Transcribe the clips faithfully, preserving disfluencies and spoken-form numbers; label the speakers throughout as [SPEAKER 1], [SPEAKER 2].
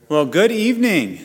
[SPEAKER 1] Well, good evening.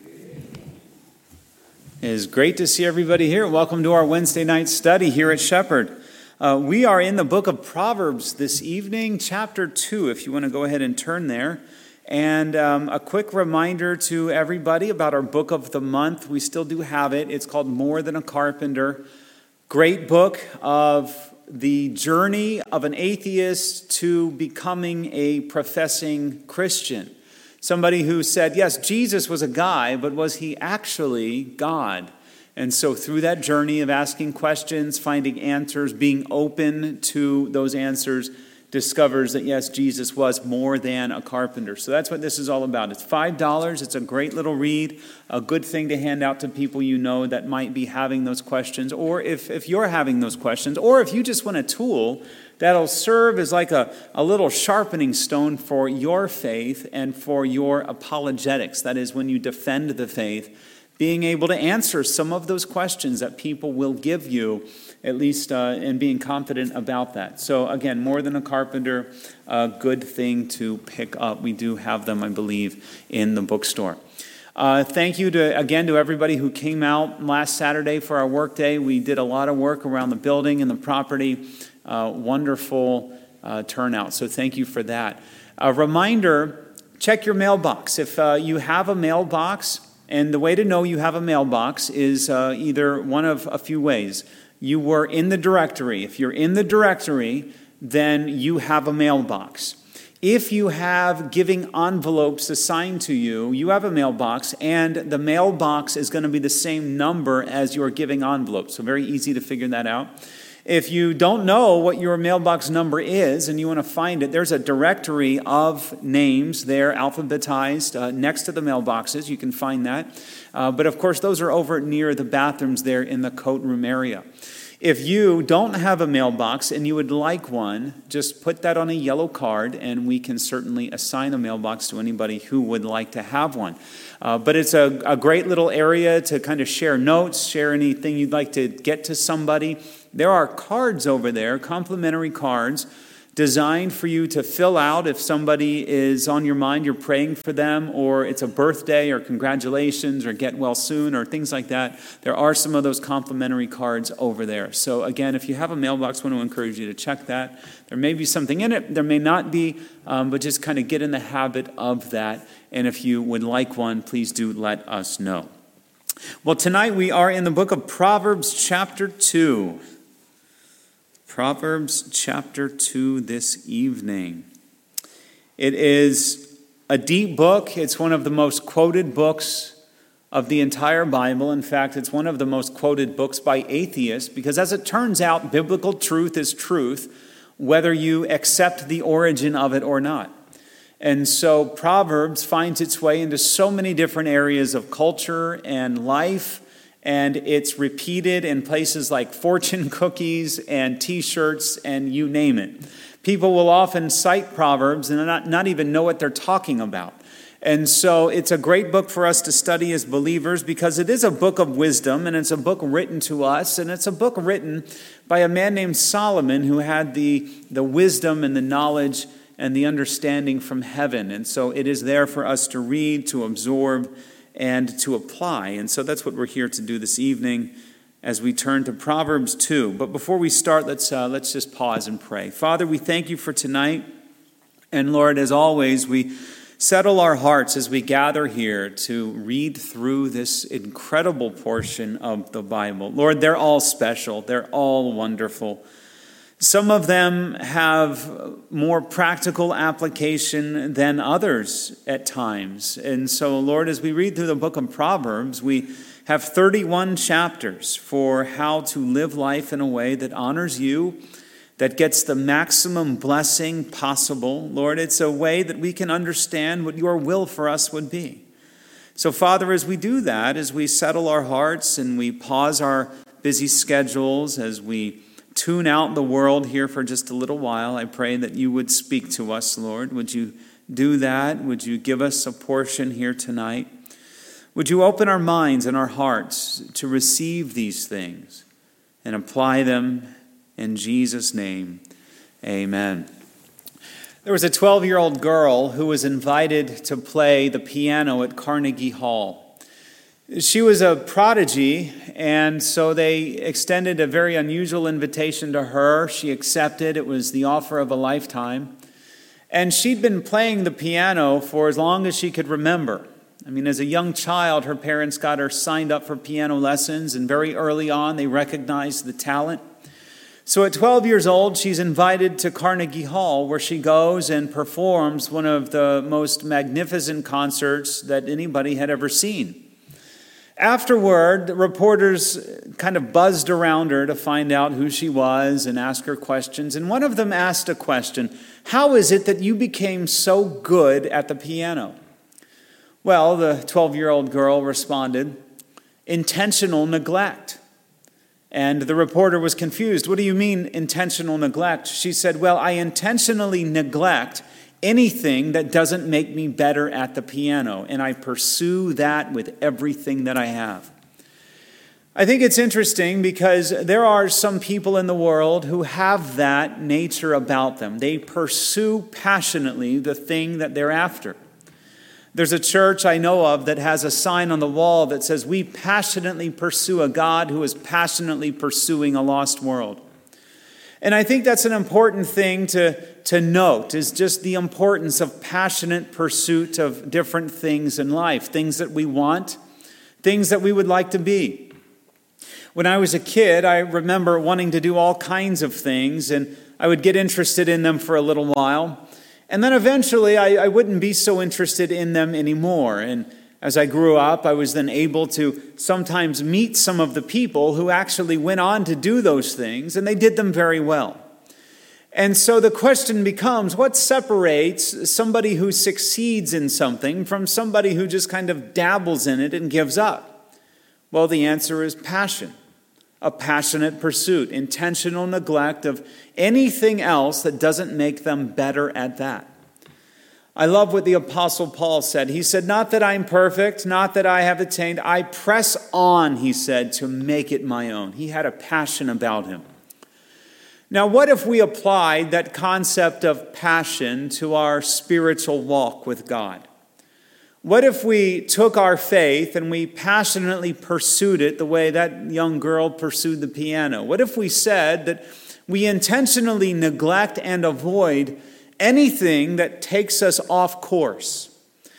[SPEAKER 1] It is great to see everybody here. Welcome to our Wednesday night study here at Shepherd. Uh, we are in the book of Proverbs this evening, chapter two, if you want to go ahead and turn there. And um, a quick reminder to everybody about our book of the month. We still do have it. It's called More Than a Carpenter. Great book of the journey of an atheist to becoming a professing Christian. Somebody who said, yes, Jesus was a guy, but was he actually God? And so through that journey of asking questions, finding answers, being open to those answers, discovers that, yes, Jesus was more than a carpenter. So that's what this is all about. It's five dollars. It's a great little read, a good thing to hand out to people you know that might be having those questions, or if, if you're having those questions, or if you just want a tool that'll serve as like a, a little sharpening stone for your faith and for your apologetics. That is, when you defend the faith, being able to answer some of those questions that people will give you, at least, uh, and being confident about that. So again, More Than a Carpenter, a good thing to pick up. We do have them, I believe, in the bookstore. Uh, thank you to again to everybody who came out last Saturday for our work day. We did a lot of work around the building and the property. Uh, wonderful uh, turnout. So thank you for that. A reminder, check your mailbox. If uh, you have a mailbox, and the way to know you have a mailbox is uh, either one of a few ways. You were in the directory. If you're in the directory, then you have a mailbox. If you have giving envelopes assigned to you, you have a mailbox, and the mailbox is going to be the same number as your giving envelope. So very easy to figure that out. If you don't know what your mailbox number is and you want to find it, there's a directory of names there, alphabetized, uh, next to the mailboxes. You can find that. Uh, but of course, those are over near the bathrooms there in the coat room area. If you don't have a mailbox and you would like one, just put that on a yellow card and we can certainly assign a mailbox to anybody who would like to have one. Uh, but it's a, a great little area to kind of share notes, share anything you'd like to get to somebody. There are cards over there, complimentary cards, designed for you to fill out if somebody is on your mind, you're praying for them, or it's a birthday, or congratulations, or get well soon, or things like that. There are some of those complimentary cards over there. So again, if you have a mailbox, I want to encourage you to check that. There may be something in it, there may not be, um, but just kind of get in the habit of that. And if you would like one, please do let us know. Well, tonight we are in the book of Proverbs chapter two. Proverbs chapter two this evening. It is a deep book. It's one of the most quoted books of the entire Bible. In fact, it's one of the most quoted books by atheists because, as it turns out, biblical truth is truth, whether you accept the origin of it or not. And so Proverbs finds its way into so many different areas of culture and life. And it's repeated in places like fortune cookies and T-shirts and you name it. People will often cite Proverbs and not, not even know what they're talking about. And so it's a great book for us to study as believers because it is a book of wisdom and it's a book written to us. And it's a book written by a man named Solomon who had the, the wisdom and the knowledge and the understanding from heaven. And so it is there for us to read, to absorb, and to apply. And so that's what we're here to do this evening as we turn to Proverbs two. But before we start, let's uh, let's just pause and pray. Father, we thank you for tonight. And Lord, as always, we settle our hearts as we gather here to read through this incredible portion of the Bible. Lord, they're all special. They're all wonderful. Some of them have more practical application than others at times. And so, Lord, as we read through the book of Proverbs, we have thirty-one chapters for how to live life in a way that honors you, that gets the maximum blessing possible. Lord, it's a way that we can understand what your will for us would be. So, Father, as we do that, as we settle our hearts and we pause our busy schedules, as we tune out the world here for just a little while, I pray that you would speak to us, Lord. Would you do that? Would you give us a portion here tonight? Would you open our minds and our hearts to receive these things and apply them in Jesus' name? Amen. There was a twelve-year-old girl who was invited to play the piano at Carnegie Hall. She was a prodigy, and so they extended a very unusual invitation to her. She accepted. It was the offer of a lifetime. And she'd been playing the piano for as long as she could remember. I mean, as a young child, her parents got her signed up for piano lessons, and very early on, they recognized the talent. So at twelve years old, she's invited to Carnegie Hall, where she goes and performs one of the most magnificent concerts that anybody had ever seen. Afterward, reporters kind of buzzed around her to find out who she was and ask her questions. And one of them asked a question: "How is it that you became so good at the piano?" Well, the twelve-year-old girl responded, "Intentional neglect." And the reporter was confused. "What do you mean, intentional neglect?" She said, "Well, I intentionally neglect anything that doesn't make me better at the piano, and I pursue that with everything that I have." I think it's interesting because there are some people in the world who have that nature about them. They pursue passionately the thing that they're after. There's a church I know of that has a sign on the wall that says, "We passionately pursue a God who is passionately pursuing a lost world." And I think that's an important thing to, to note, is just the importance of passionate pursuit of different things in life, things that we want, things that we would like to be. When I was a kid, I remember wanting to do all kinds of things, and I would get interested in them for a little while. And then eventually I, I wouldn't be so interested in them anymore. And as I grew up, I was then able to sometimes meet some of the people who actually went on to do those things, and they did them very well. And so the question becomes, what separates somebody who succeeds in something from somebody who just kind of dabbles in it and gives up? Well, the answer is passion. A passionate pursuit, intentional neglect of anything else that doesn't make them better at that. I love what the Apostle Paul said. He said, "Not that I'm perfect, not that I have attained. I press on," he said, "to make it my own." He had a passion about him. Now, what if we applied that concept of passion to our spiritual walk with God? What if we took our faith and we passionately pursued it the way that young girl pursued the piano? What if we said that we intentionally neglect and avoid anything that takes us off course?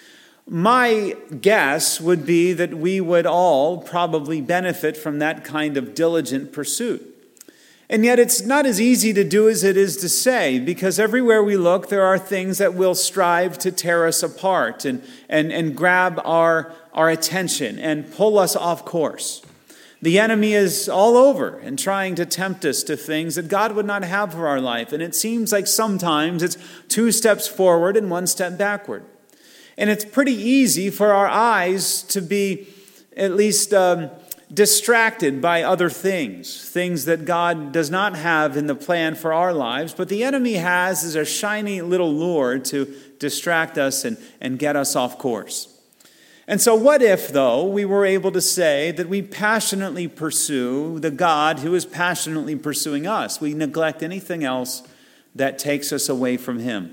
[SPEAKER 1] My guess would be that we would all probably benefit from that kind of diligent pursuit. And yet it's not as easy to do as it is to say, because everywhere we look, there are things that will strive to tear us apart and, and, and grab our, our attention and pull us off course. The enemy is all over and trying to tempt us to things that God would not have for our life. And it seems like sometimes it's two steps forward and one step backward. And it's pretty easy for our eyes to be at least Um, distracted by other things, things that God does not have in the plan for our lives, but the enemy has as a shiny little lure to distract us and, and get us off course. And so what if, though, we were able to say that we passionately pursue the God who is passionately pursuing us? We neglect anything else that takes us away from him.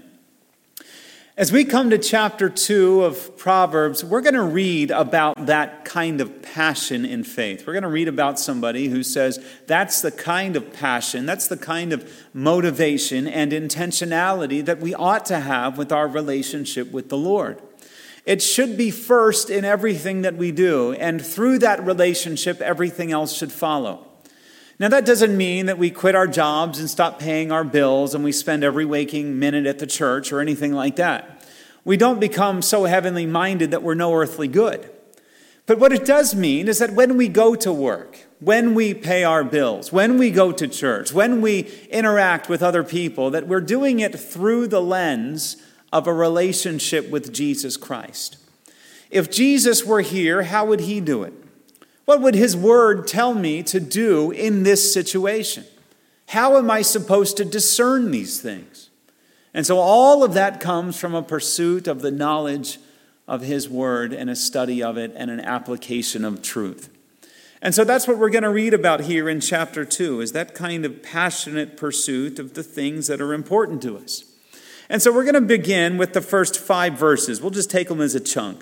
[SPEAKER 1] As we come to chapter two of Proverbs, we're going to read about that kind of passion in faith. We're going to read about somebody who says that's the kind of passion, that's the kind of motivation and intentionality that we ought to have with our relationship with the Lord. It should be first in everything that we do, and through that relationship, everything else should follow. Now, that doesn't mean that we quit our jobs and stop paying our bills and we spend every waking minute at the church or anything like that. We don't become so heavenly minded that we're no earthly good. But what it does mean is that when we go to work, when we pay our bills, when we go to church, when we interact with other people, that we're doing it through the lens of a relationship with Jesus Christ. If Jesus were here, how would he do it? What would his word tell me to do in this situation? How am I supposed to discern these things? And so all of that comes from a pursuit of the knowledge of his word and a study of it and an application of truth. And so that's what we're going to read about here in chapter two, is that kind of passionate pursuit of the things that are important to us. And so we're going to begin with the first five verses. We'll just take them as a chunk.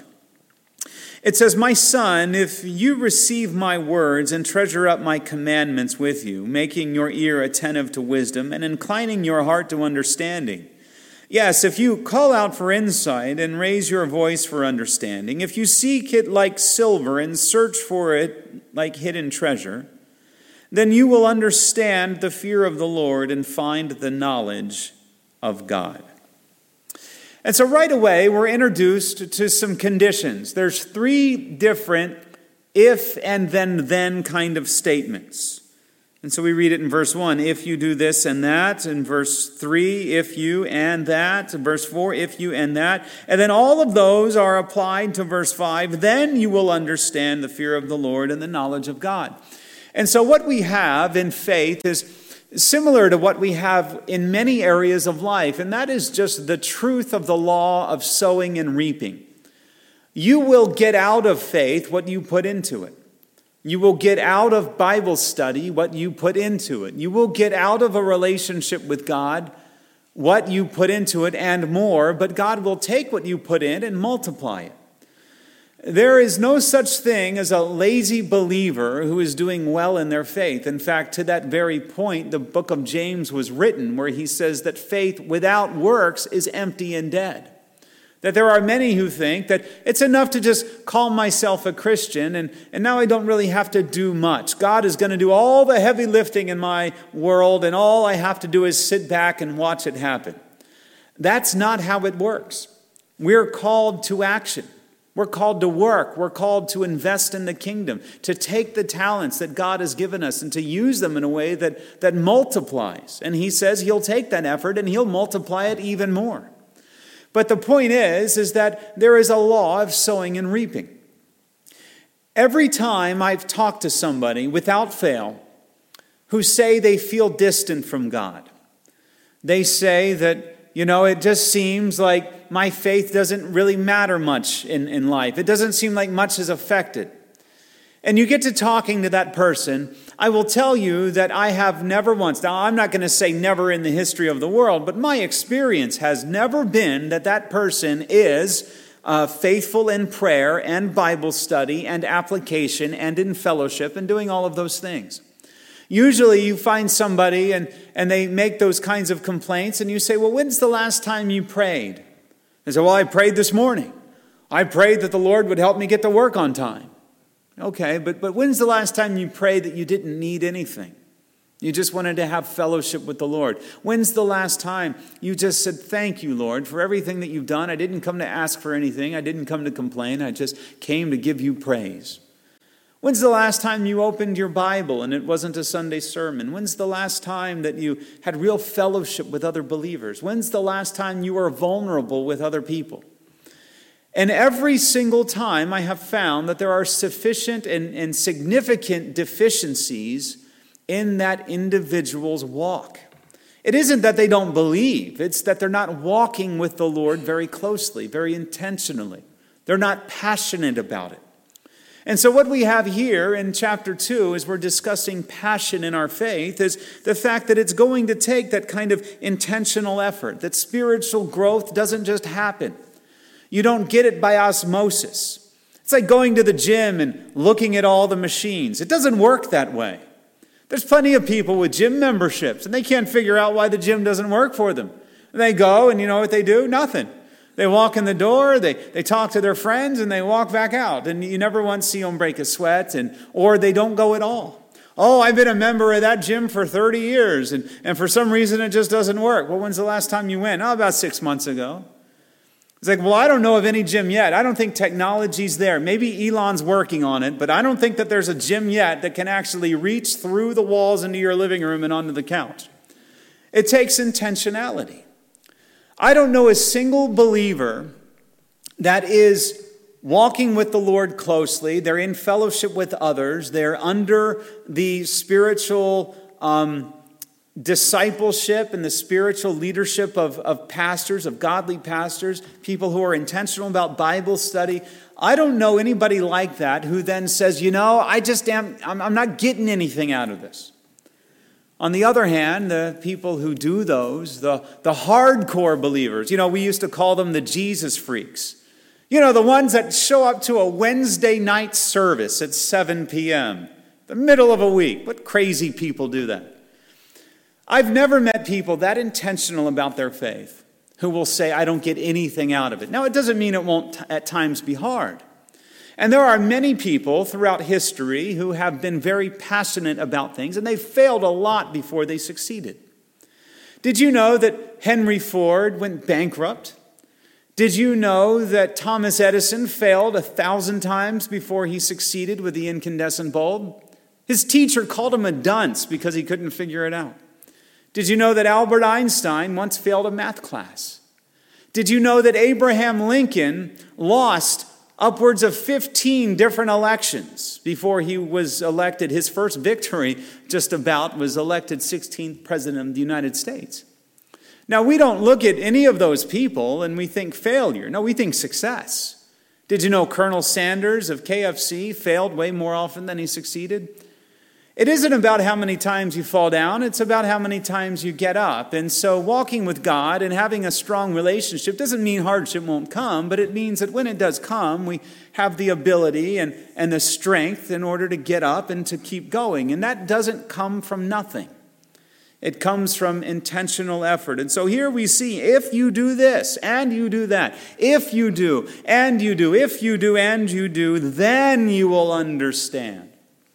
[SPEAKER 1] It says, "My son, if you receive my words and treasure up my commandments with you, making your ear attentive to wisdom and inclining your heart to understanding. Yes, if you call out for insight and raise your voice for understanding, if you seek it like silver and search for it like hidden treasure, then you will understand the fear of the Lord and find the knowledge of God." And so right away, we're introduced to some conditions. There's three different if and then then kind of statements. And so we read it in verse one, if you do this and that. In verse three, if you and that. In verse four, if you and that. And then all of those are applied to verse five. Then you will understand the fear of the Lord and the knowledge of God. And so what we have in faith is similar to what we have in many areas of life, and that is just the truth of the law of sowing and reaping. You will get out of faith what you put into it. You will get out of Bible study what you put into it. You will get out of a relationship with God what you put into it and more, but God will take what you put in and multiply it. There is no such thing as a lazy believer who is doing well in their faith. In fact, to that very point, the book of James was written, where he says that faith without works is empty and dead. That there are many who think that it's enough to just call myself a Christian, and, and now I don't really have to do much. God is going to do all the heavy lifting in my world, and all I have to do is sit back and watch it happen. That's not how it works. We're called to action. We're called to work. We're called to invest in the kingdom, to take the talents that God has given us and to use them in a way that, that multiplies. And he says he'll take that effort and he'll multiply it even more. But the point is, is that there is a law of sowing and reaping. Every time I've talked to somebody, without fail, who say they feel distant from God, they say that, you know, it just seems like my faith doesn't really matter much in, in life. It doesn't seem like much is affected. And you get to talking to that person, I will tell you that I have never once, now I'm not going to say never in the history of the world, but my experience has never been that that person is uh, faithful in prayer and Bible study and application and in fellowship and doing all of those things. Usually you find somebody and, and they make those kinds of complaints and you say, well, when's the last time you prayed? They say, well, I prayed this morning. I prayed that the Lord would help me get to work on time. Okay, but, but when's the last time you prayed that you didn't need anything? You just wanted to have fellowship with the Lord. When's the last time you just said, thank you, Lord, for everything that you've done? I didn't come to ask for anything. I didn't come to complain. I just came to give you praise. When's the last time you opened your Bible and it wasn't a Sunday sermon? When's the last time that you had real fellowship with other believers? When's the last time you were vulnerable with other people? And every single time I have found that there are sufficient and, and significant deficiencies in that individual's walk. It isn't that they don't believe. It's that they're not walking with the Lord very closely, very intentionally. They're not passionate about it. And so what we have here in chapter two, as we're discussing passion in our faith, is the fact that it's going to take that kind of intentional effort, that spiritual growth doesn't just happen. You don't get it by osmosis. It's like going to the gym and looking at all the machines. It doesn't work that way. There's plenty of people with gym memberships, and they can't figure out why the gym doesn't work for them. They go, and you know what they do? Nothing. They walk in the door, they, they talk to their friends, and they walk back out. And you never once see them break a sweat, and or they don't go at all. Oh, I've been a member of that gym for thirty years, and, and for some reason it just doesn't work. Well, when's the last time you went? Oh, about six months ago. It's like, well, I don't know of any gym yet. I don't think technology's there. Maybe Elon's working on it, but I don't think that there's a gym yet that can actually reach through the walls into your living room and onto the couch. It takes intentionality. I don't know a single believer that is walking with the Lord closely. They're in fellowship with others. They're under the spiritual um, discipleship and the spiritual leadership of, of pastors, of godly pastors, people who are intentional about Bible study. I don't know anybody like that who then says, you know, I just am, I'm, I'm not getting anything out of this. On the other hand, the people who do those, the, the hardcore believers, you know, we used to call them the Jesus freaks. You know, the ones that show up to a Wednesday night service at seven p.m., the middle of a week. What crazy people do that? I've never met people that intentional about their faith who will say, I don't get anything out of it. Now, it doesn't mean it won't t- at times be hard. And there are many people throughout history who have been very passionate about things, and they've failed a lot before they succeeded. Did you know that Henry Ford went bankrupt? Did you know that Thomas Edison failed a thousand times before he succeeded with the incandescent bulb? His teacher called him a dunce because he couldn't figure it out. Did you know that Albert Einstein once failed a math class? Did you know that Abraham Lincoln lost upwards of fifteen different elections before he was elected? His first victory just about was elected sixteenth president of the United States. Now, we don't look at any of those people and we think failure. No, we think success. Did you know Colonel Sanders of K F C failed way more often than he succeeded? It isn't about how many times you fall down, it's about how many times you get up. And so walking with God and having a strong relationship doesn't mean hardship won't come, but it means that when it does come, we have the ability and, and the strength in order to get up and to keep going. And that doesn't come from nothing. It comes from intentional effort. And so here we see, if you do this and you do that, if you do and you do, if you do and you do, then you will understand.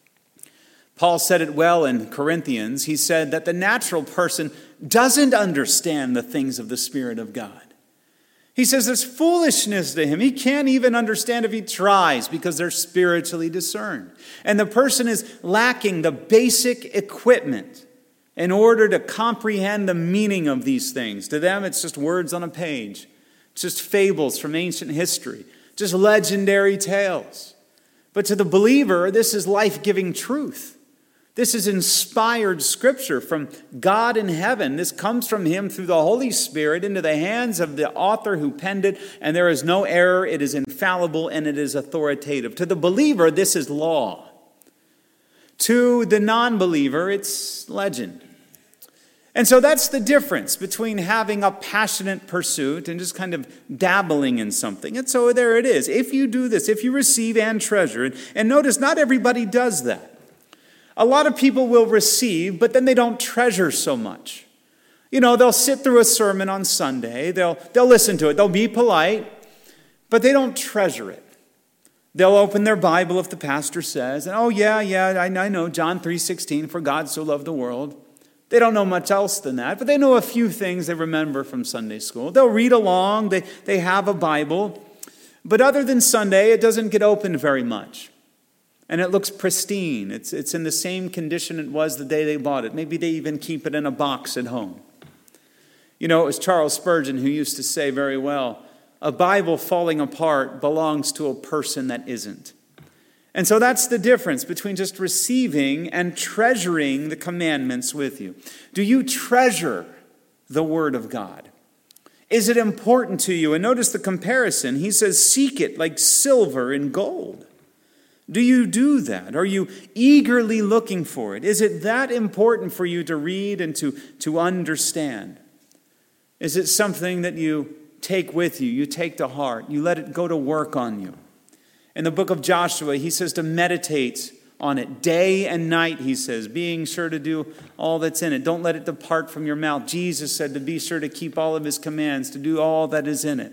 [SPEAKER 1] Paul said it well in Corinthians. He said that the natural person doesn't understand the things of the Spirit of God. He says there's foolishness to him. He can't even understand if he tries because they're spiritually discerned. And the person is lacking the basic equipment in order to comprehend the meaning of these things. To them, it's just words on a page. It's just fables from ancient history, just legendary tales. But to the believer, this is life-giving truth. This is inspired scripture from God in heaven. This comes from him through the Holy Spirit into the hands of the author who penned it, and there is no error. It is infallible and it is authoritative. To the believer, this is law. To the non-believer, it's legend. And so that's the difference between having a passionate pursuit and just kind of dabbling in something. And so there it is. If you do this, if you receive and treasure, and, and notice not everybody does that. A lot of people will receive, but then they don't treasure so much. You know, they'll sit through a sermon on Sunday, they'll, they'll listen to it, they'll be polite, but they don't treasure it. They'll open their Bible if the pastor says, and oh yeah, yeah, I, I know, John three sixteen, for God so loved the world. They don't know much else than that, but they know a few things they remember from Sunday school. They'll read along, they, they have a Bible, but other than Sunday, it doesn't get opened very much. And it looks pristine. It's, it's in the same condition it was the day they bought it. Maybe they even keep it in a box at home. You know, it was Charles Spurgeon who used to say very well, a Bible falling apart belongs to a person that isn't. And so that's the difference between just receiving and treasuring the commandments with you. Do you treasure the Word of God? Is it important to you? And notice the comparison. He says, seek it like silver and gold. Do you do that? Are you eagerly looking for it? Is it that important for you to read and to, to understand? Is it something that you take with you, you take to heart, you let it go to work on you? In the book of Joshua, he says to meditate on it day and night, he says, being sure to do all that's in it. Don't let it depart from your mouth. Jesus said to be sure to keep all of his commands, to do all that is in it.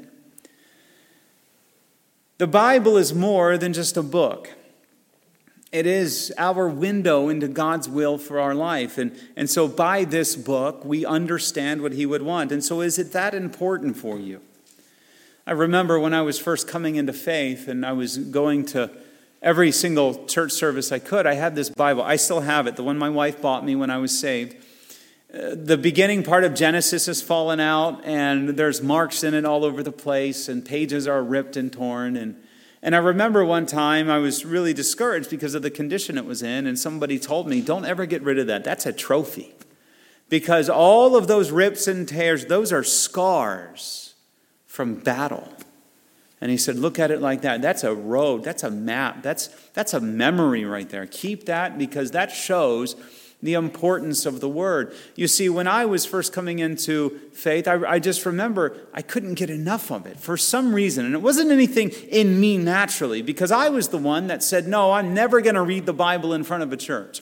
[SPEAKER 1] The Bible is more than just a book. It is our window into God's will for our life. And, and so by this book, we understand what he would want. And so is it that important for you? I remember when I was first coming into faith and I was going to every single church service I could, I had this Bible. I still have it, the one my wife bought me when I was saved. Uh, the beginning part of Genesis has fallen out and there's marks in it all over the place and pages are ripped and torn. And And I remember one time I was really discouraged because of the condition it was in, and somebody told me, don't ever get rid of that. That's a trophy. Because all of those rips and tears, those are scars from battle. And he said, look at it like that. That's a road. That's a map. That's, that's a memory right there. Keep that because that shows the importance of the Word. You see, when I was first coming into faith, I, I just remember I couldn't get enough of it for some reason. And it wasn't anything in me naturally, because I was the one that said, no, I'm never going to read the Bible in front of a church.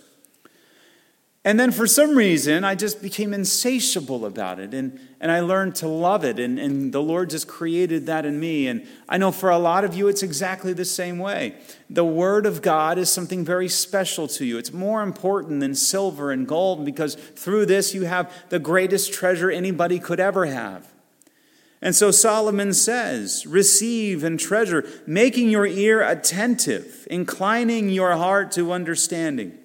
[SPEAKER 1] And then for some reason, I just became insatiable about it, and, and I learned to love it, and, and the Lord just created that in me. And I know for a lot of you, it's exactly the same way. The Word of God is something very special to you. It's more important than silver and gold, because through this you have the greatest treasure anybody could ever have. And so Solomon says, receive and treasure, making your ear attentive, inclining your heart to understanding.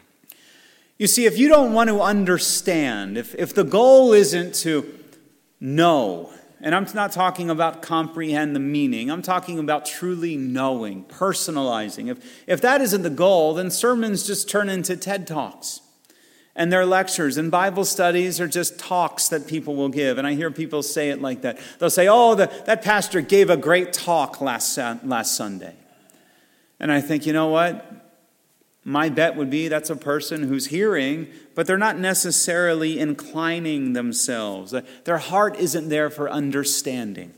[SPEAKER 1] You see, if you don't want to understand, if, if the goal isn't to know, and I'm not talking about comprehend the meaning, I'm talking about truly knowing, personalizing. If, if that isn't the goal, then sermons just turn into TED Talks. And their lectures and Bible studies are just talks that people will give. And I hear people say it like that. They'll say, oh, the, that pastor gave a great talk last, last Sunday. And I think, you know what? My bet would be that's a person who's hearing, but they're not necessarily inclining themselves. Their heart isn't there for understanding.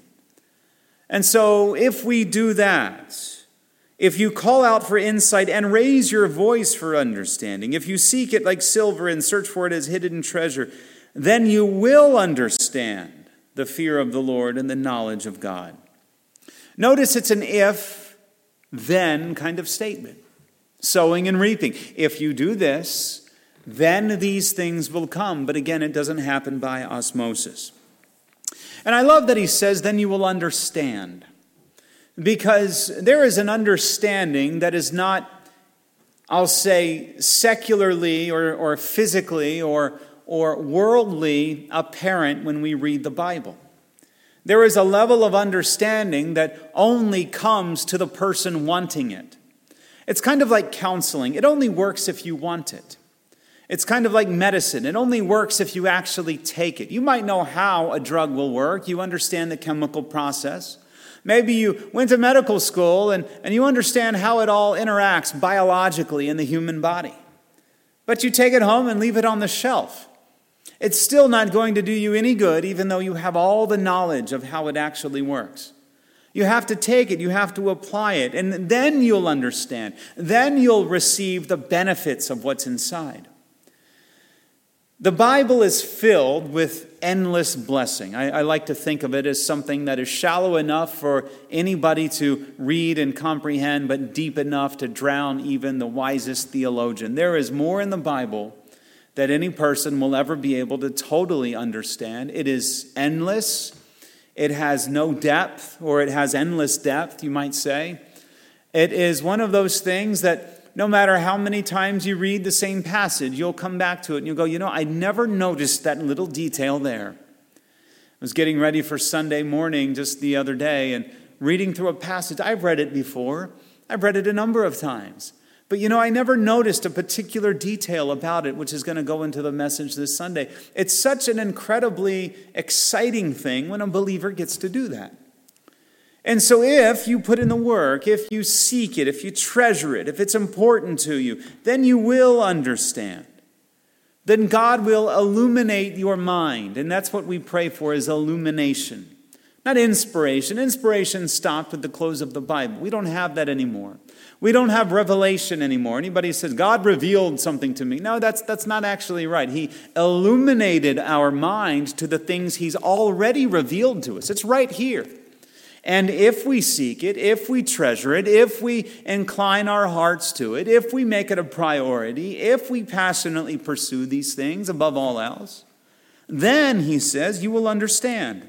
[SPEAKER 1] And so if we do that, if you call out for insight and raise your voice for understanding, if you seek it like silver and search for it as hidden treasure, then you will understand the fear of the Lord and the knowledge of God. Notice it's an if-then kind of statement. Sowing and reaping. If you do this, then these things will come. But again, it doesn't happen by osmosis. And I love that he says, then you will understand. Because there is an understanding that is not, I'll say, secularly or, or physically or, or worldly apparent when we read the Bible. There is a level of understanding that only comes to the person wanting it. It's kind of like counseling. It only works if you want it. It's kind of like medicine. It only works if you actually take it. You might know how a drug will work. You understand the chemical process. Maybe you went to medical school and, and you understand how it all interacts biologically in the human body. But you take it home and leave it on the shelf. It's still not going to do you any good, even though you have all the knowledge of how it actually works. You have to take it, you have to apply it, and then you'll understand. Then you'll receive the benefits of what's inside. The Bible is filled with endless blessing. I, I like to think of it as something that is shallow enough for anybody to read and comprehend, but deep enough to drown even the wisest theologian. There is more in the Bible that any person will ever be able to totally understand. It is endless. It has no depth, or it has endless depth, you might say. It is one of those things that no matter how many times you read the same passage, you'll come back to it and you'll go, you know, I never noticed that little detail there. I was getting ready for Sunday morning just the other day and reading through a passage. I've read it before. I've read it a number of times. But, you know, I never noticed a particular detail about it, which is going to go into the message this Sunday. It's such an incredibly exciting thing when a believer gets to do that. And so if you put in the work, if you seek it, if you treasure it, if it's important to you, then you will understand. Then God will illuminate your mind. And that's what we pray for, is illumination. Not inspiration. Inspiration stopped with the close of the Bible. We don't have that anymore. We don't have revelation anymore. Anybody says, God revealed something to me. No, that's, that's not actually right. He illuminated our mind to the things he's already revealed to us. It's right here. And if we seek it, if we treasure it, if we incline our hearts to it, if we make it a priority, if we passionately pursue these things above all else, then, he says, you will understand.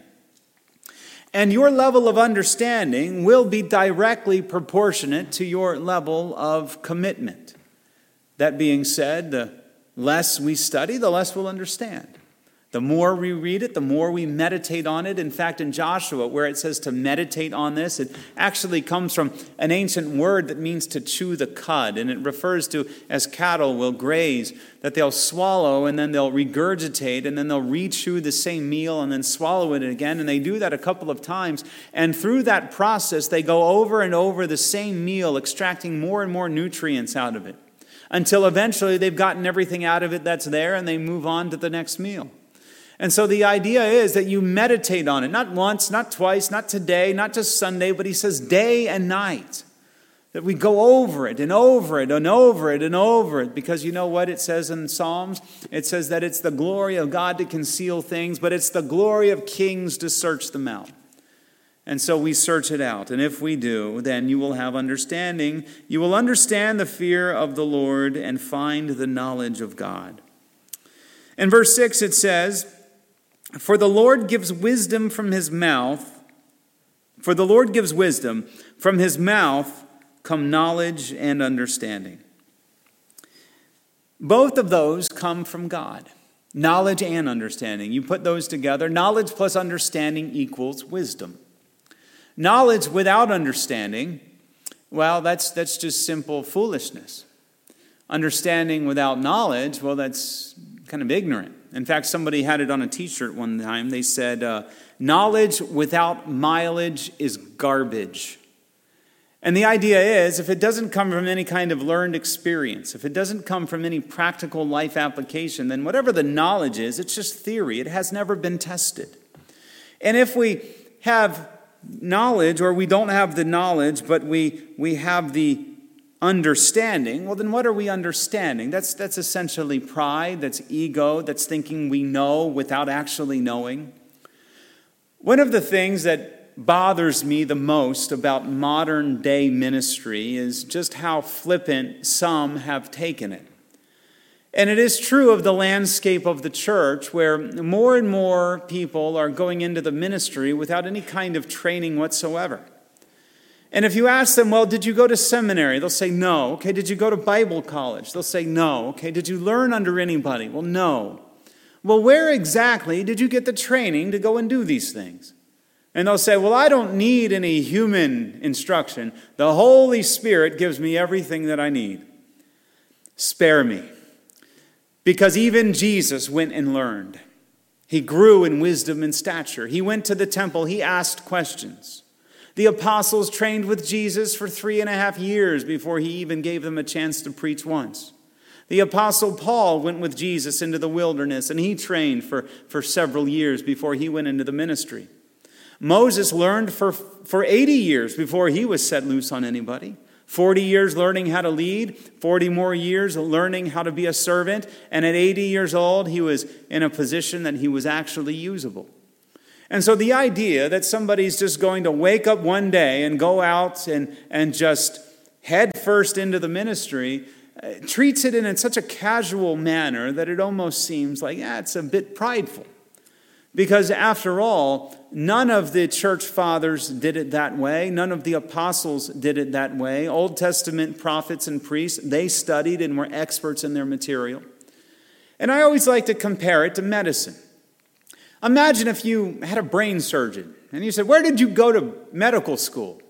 [SPEAKER 1] And your level of understanding will be directly proportionate to your level of commitment. That being said, the less we study, the less we'll understand. The more we read it, the more we meditate on it. In fact, in Joshua, where it says to meditate on this, it actually comes from an ancient word that means to chew the cud. And it refers to, as cattle will graze, that they'll swallow and then they'll regurgitate and then they'll re-chew the same meal and then swallow it again. And they do that a couple of times. And through that process, they go over and over the same meal, extracting more and more nutrients out of it. until eventually they've gotten everything out of it that's there and they move on to the next meal. And so the idea is that you meditate on it, not once, not twice, not today, not just Sunday, but he says day and night. That we go over it and over it and over it and over it. Because you know what it says in Psalms? It says that it's the glory of God to conceal things, but it's the glory of kings to search them out. And so we search it out. And if we do, then you will have understanding. You will understand the fear of the Lord and find the knowledge of God. In verse six it says, For the Lord gives wisdom from his mouth. For the Lord gives wisdom. From his mouth come knowledge and understanding. Both of those come from God. Knowledge and understanding. You put those together. Knowledge plus understanding equals wisdom. Knowledge without understanding, well, that's, that's just simple foolishness. Understanding without knowledge, well, that's kind of ignorant. In fact, somebody had it on a t-shirt one time. They said, uh, knowledge without mileage is garbage. And the idea is, if it doesn't come from any kind of learned experience, if it doesn't come from any practical life application, then whatever the knowledge is, it's just theory. It has never been tested. And if we have knowledge, or we don't have the knowledge, but we, we have the understanding, well, then what are we understanding? That's, that's essentially pride, that's ego, that's thinking we know without actually knowing. One of the things that bothers me the most about modern day ministry is just how flippant some have taken it. And it is true of the landscape of the church, where more and more people are going into the ministry without any kind of training whatsoever. And if you ask them, well, did you go to seminary? They'll say no. Okay, did you go to Bible college? They'll say no. Okay, did you learn under anybody? Well, no. Well, where exactly did you get the training to go and do these things? And they'll say, well, I don't need any human instruction. The Holy Spirit gives me everything that I need. Spare me. Because even Jesus went and learned. He grew in wisdom and stature. He went to the temple. He asked questions. The apostles trained with Jesus for three and a half years before he even gave them a chance to preach once. The apostle Paul went with Jesus into the wilderness, and he trained for, for several years before he went into the ministry. Moses learned for, for eighty years before he was set loose on anybody. forty years learning how to lead, forty more years learning how to be a servant, and at eighty years old, he was in a position that he was actually usable. And so the idea that somebody's just going to wake up one day and go out and, and just head first into the ministry uh, treats it in such a casual manner that it almost seems like, yeah, it's a bit prideful. Because after all, none of the church fathers did it that way. None of the apostles did it that way. Old Testament prophets and priests, they studied and were experts in their material. And I always like to compare it to medicine. Imagine if you had a brain surgeon and you said, where did you go to medical school?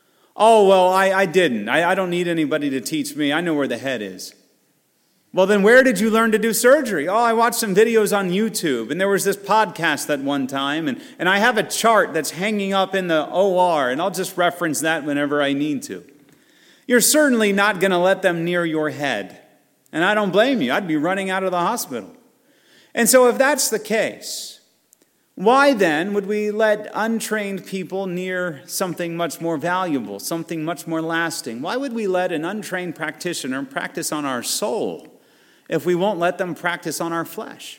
[SPEAKER 1] Oh, well, I, I didn't. I, I don't need anybody to teach me. I know where the head is. Well, then where did you learn to do surgery? Oh, I watched some videos on YouTube, and there was this podcast that one time, and, and I have a chart that's hanging up in the O R, and I'll just reference that whenever I need to. You're certainly not going to let them near your head, and I don't blame you. I'd be running out of the hospital. And so if that's the case, why then would we let untrained people near something much more valuable, something much more lasting? Why would we let an untrained practitioner practice on our soul if we won't let them practice on our flesh?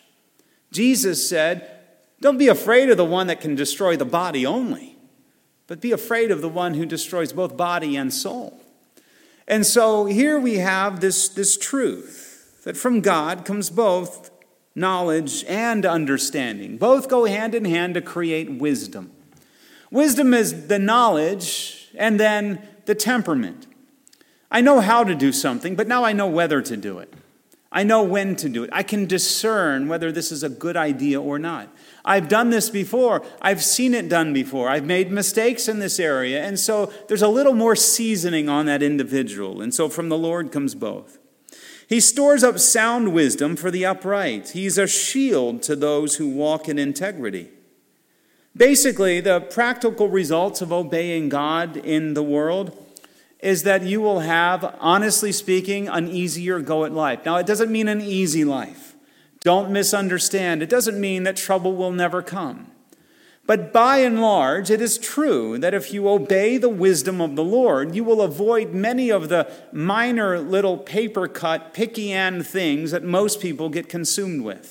[SPEAKER 1] Jesus said, don't be afraid of the one that can destroy the body only, but be afraid of the one who destroys both body and soul. And so here we have this, this truth that from God comes both knowledge and understanding. Both go hand in hand to create wisdom. Wisdom is the knowledge and then the temperament. I know how to do something, but now I know whether to do it. I know when to do it. I can discern whether this is a good idea or not. I've done this before. I've seen it done before. I've made mistakes in this area. And so there's a little more seasoning on that individual. And so from the Lord comes both. He stores up sound wisdom for the upright. He's a shield to those who walk in integrity. Basically, the practical results of obeying God in the world is that you will have, honestly speaking, an easier go at life. Now, it doesn't mean an easy life. Don't misunderstand. It doesn't mean that trouble will never come. But by and large, it is true that if you obey the wisdom of the Lord, you will avoid many of the minor little paper-cut, picky-end things that most people get consumed with.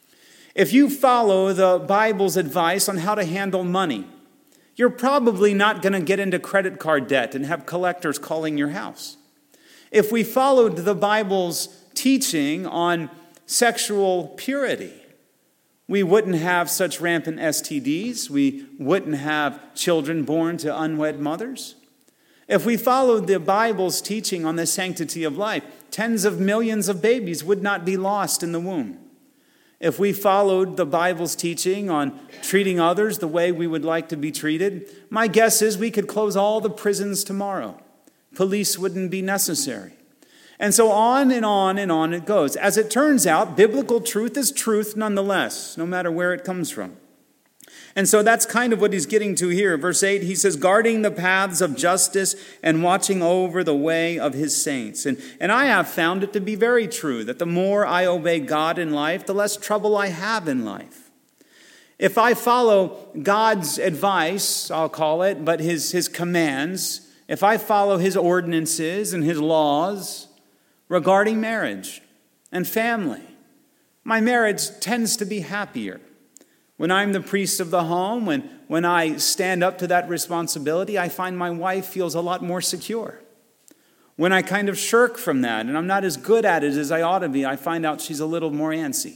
[SPEAKER 1] If you follow the Bible's advice on how to handle money, you're probably not going to get into credit card debt and have collectors calling your house. If we followed the Bible's teaching on sexual purity, we wouldn't have such rampant S T Ds. We wouldn't have children born to unwed mothers. If we followed the Bible's teaching on the sanctity of life, tens of millions of babies would not be lost in the womb. If we followed the Bible's teaching on treating others the way we would like to be treated, my guess is we could close all the prisons tomorrow. Police wouldn't be necessary. And so on and on and on it goes. As it turns out, biblical truth is truth nonetheless, no matter where it comes from. And so that's kind of what he's getting to here. Verse eight, he says, guarding the paths of justice and watching over the way of his saints. And, and I have found it to be very true that the more I obey God in life, the less trouble I have in life. If I follow God's advice, I'll call it, but his, his commands, if I follow his ordinances and his laws regarding marriage and family, my marriage tends to be happier. When I'm the priest of the home, when, when I stand up to that responsibility, I find my wife feels a lot more secure. When I kind of shirk from that and I'm not as good at it as I ought to be, I find out she's a little more antsy.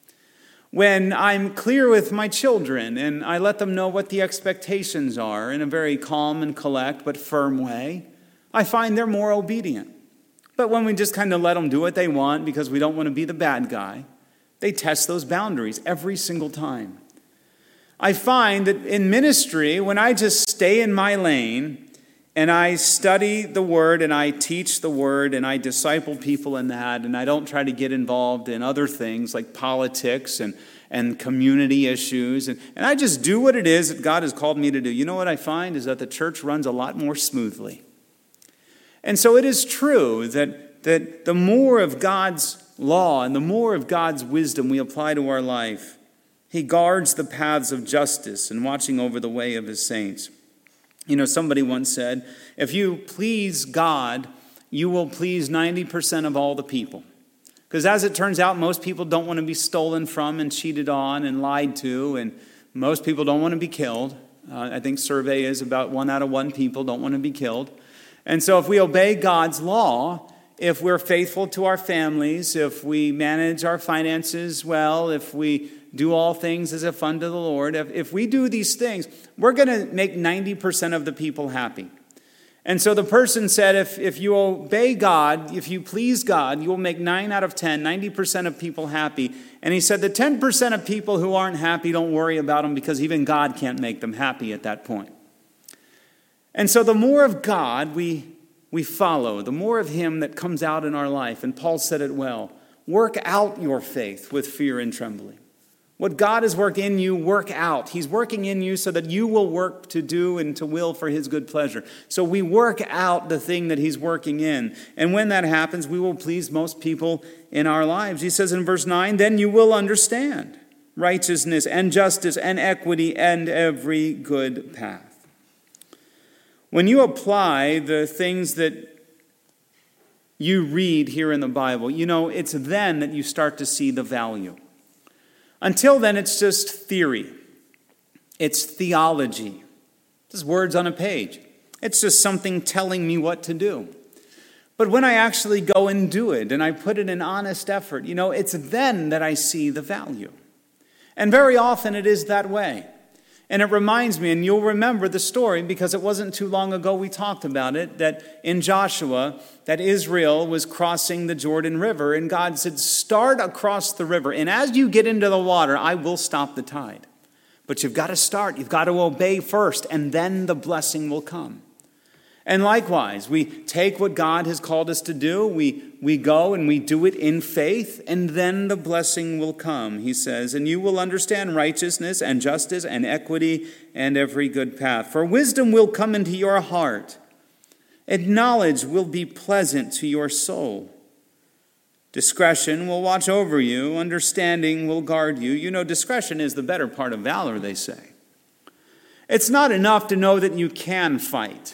[SPEAKER 1] When I'm clear with my children and I let them know what the expectations are in a very calm and collect but firm way, I find they're more obedient. But when we just kind of let them do what they want because we don't want to be the bad guy, they test those boundaries every single time. I find that in ministry, when I just stay in my lane and I study the Word and I teach the Word and I disciple people in that and I don't try to get involved in other things like politics and, and community issues, and, and I just do what it is that God has called me to do, you know what I find is that the church runs a lot more smoothly. And so it is true that, that the more of God's law and the more of God's wisdom we apply to our life, he guards the paths of justice and watching over the way of his saints. You know, somebody once said, if you please God, you will please ninety percent of all the people. Because as it turns out, most people don't want to be stolen from and cheated on and lied to, and most people don't want to be killed. Uh, I think survey is about one out of one people don't want to be killed. And so if we obey God's law, if we're faithful to our families, if we manage our finances well, if we do all things as if unto the Lord, if, if we do these things, we're going to make ninety percent of the people happy. And so the person said, if, if you obey God, if you please God, you will make nine out of ten, ninety percent of people happy. And he said the ten percent of people who aren't happy, don't worry about them because even God can't make them happy at that point. And so the more of God we, we follow, the more of him that comes out in our life. And Paul said it well, work out your faith with fear and trembling. What God has worked in you, work out. He's working in you so that you will work to do and to will for his good pleasure. So we work out the thing that he's working in. And when that happens, we will please most people in our lives. He says in verse nine, then you will understand righteousness and justice and equity and every good path. When you apply the things that you read here in the Bible, you know, it's then that you start to see the value. Until then, it's just theory. It's theology. Just words on a page. It's just something telling me what to do. But when I actually go and do it, and I put in an honest effort, you know, it's then that I see the value. And very often it is that way. And it reminds me, and you'll remember the story because it wasn't too long ago we talked about it, that in Joshua, that Israel was crossing the Jordan River, and God said, start across the river, and as you get into the water, I will stop the tide. But you've got to start, you've got to obey first, and then the blessing will come. And likewise, we take what God has called us to do, we, we go and we do it in faith, and then the blessing will come, he says. And you will understand righteousness and justice and equity and every good path. For wisdom will come into your heart, and knowledge will be pleasant to your soul. Discretion will watch over you, understanding will guard you. You know, discretion is the better part of valor, they say. It's not enough to know that you can fight.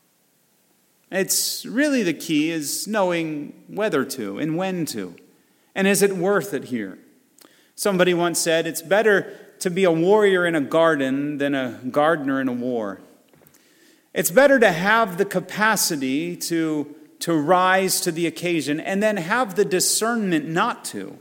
[SPEAKER 1] It's really the key is knowing whether to and when to. And is it worth it here? Somebody once said, it's better to be a warrior in a garden than a gardener in a war. It's better to have the capacity to, to rise to the occasion and then have the discernment not to,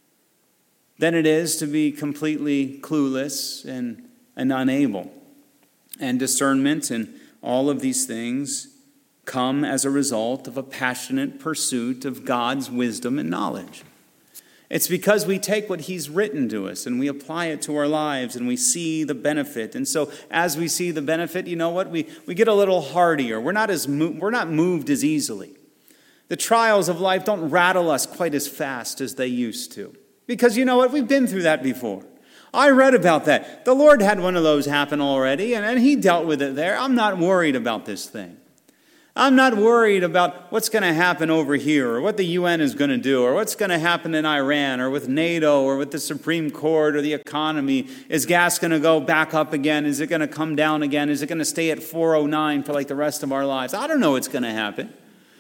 [SPEAKER 1] than it is to be completely clueless and, and unable. And discernment and all of these things come as a result of a passionate pursuit of God's wisdom and knowledge. It's because we take what he's written to us and we apply it to our lives and we see the benefit. And so as we see the benefit, you know what? We, we get a little hardier. We're not as mo- we're not moved as easily. The trials of life don't rattle us quite as fast as they used to. Because you know what? We've been through that before. I read about that. The Lord had one of those happen already, and, and he dealt with it there. I'm not worried about this thing. I'm not worried about what's going to happen over here or what the U N is going to do or what's going to happen in Iran or with NATO or with the Supreme Court or the economy. Is gas going to go back up again? Is it going to come down again? Is it going to stay at four oh nine for like the rest of our lives? I don't know what's going to happen.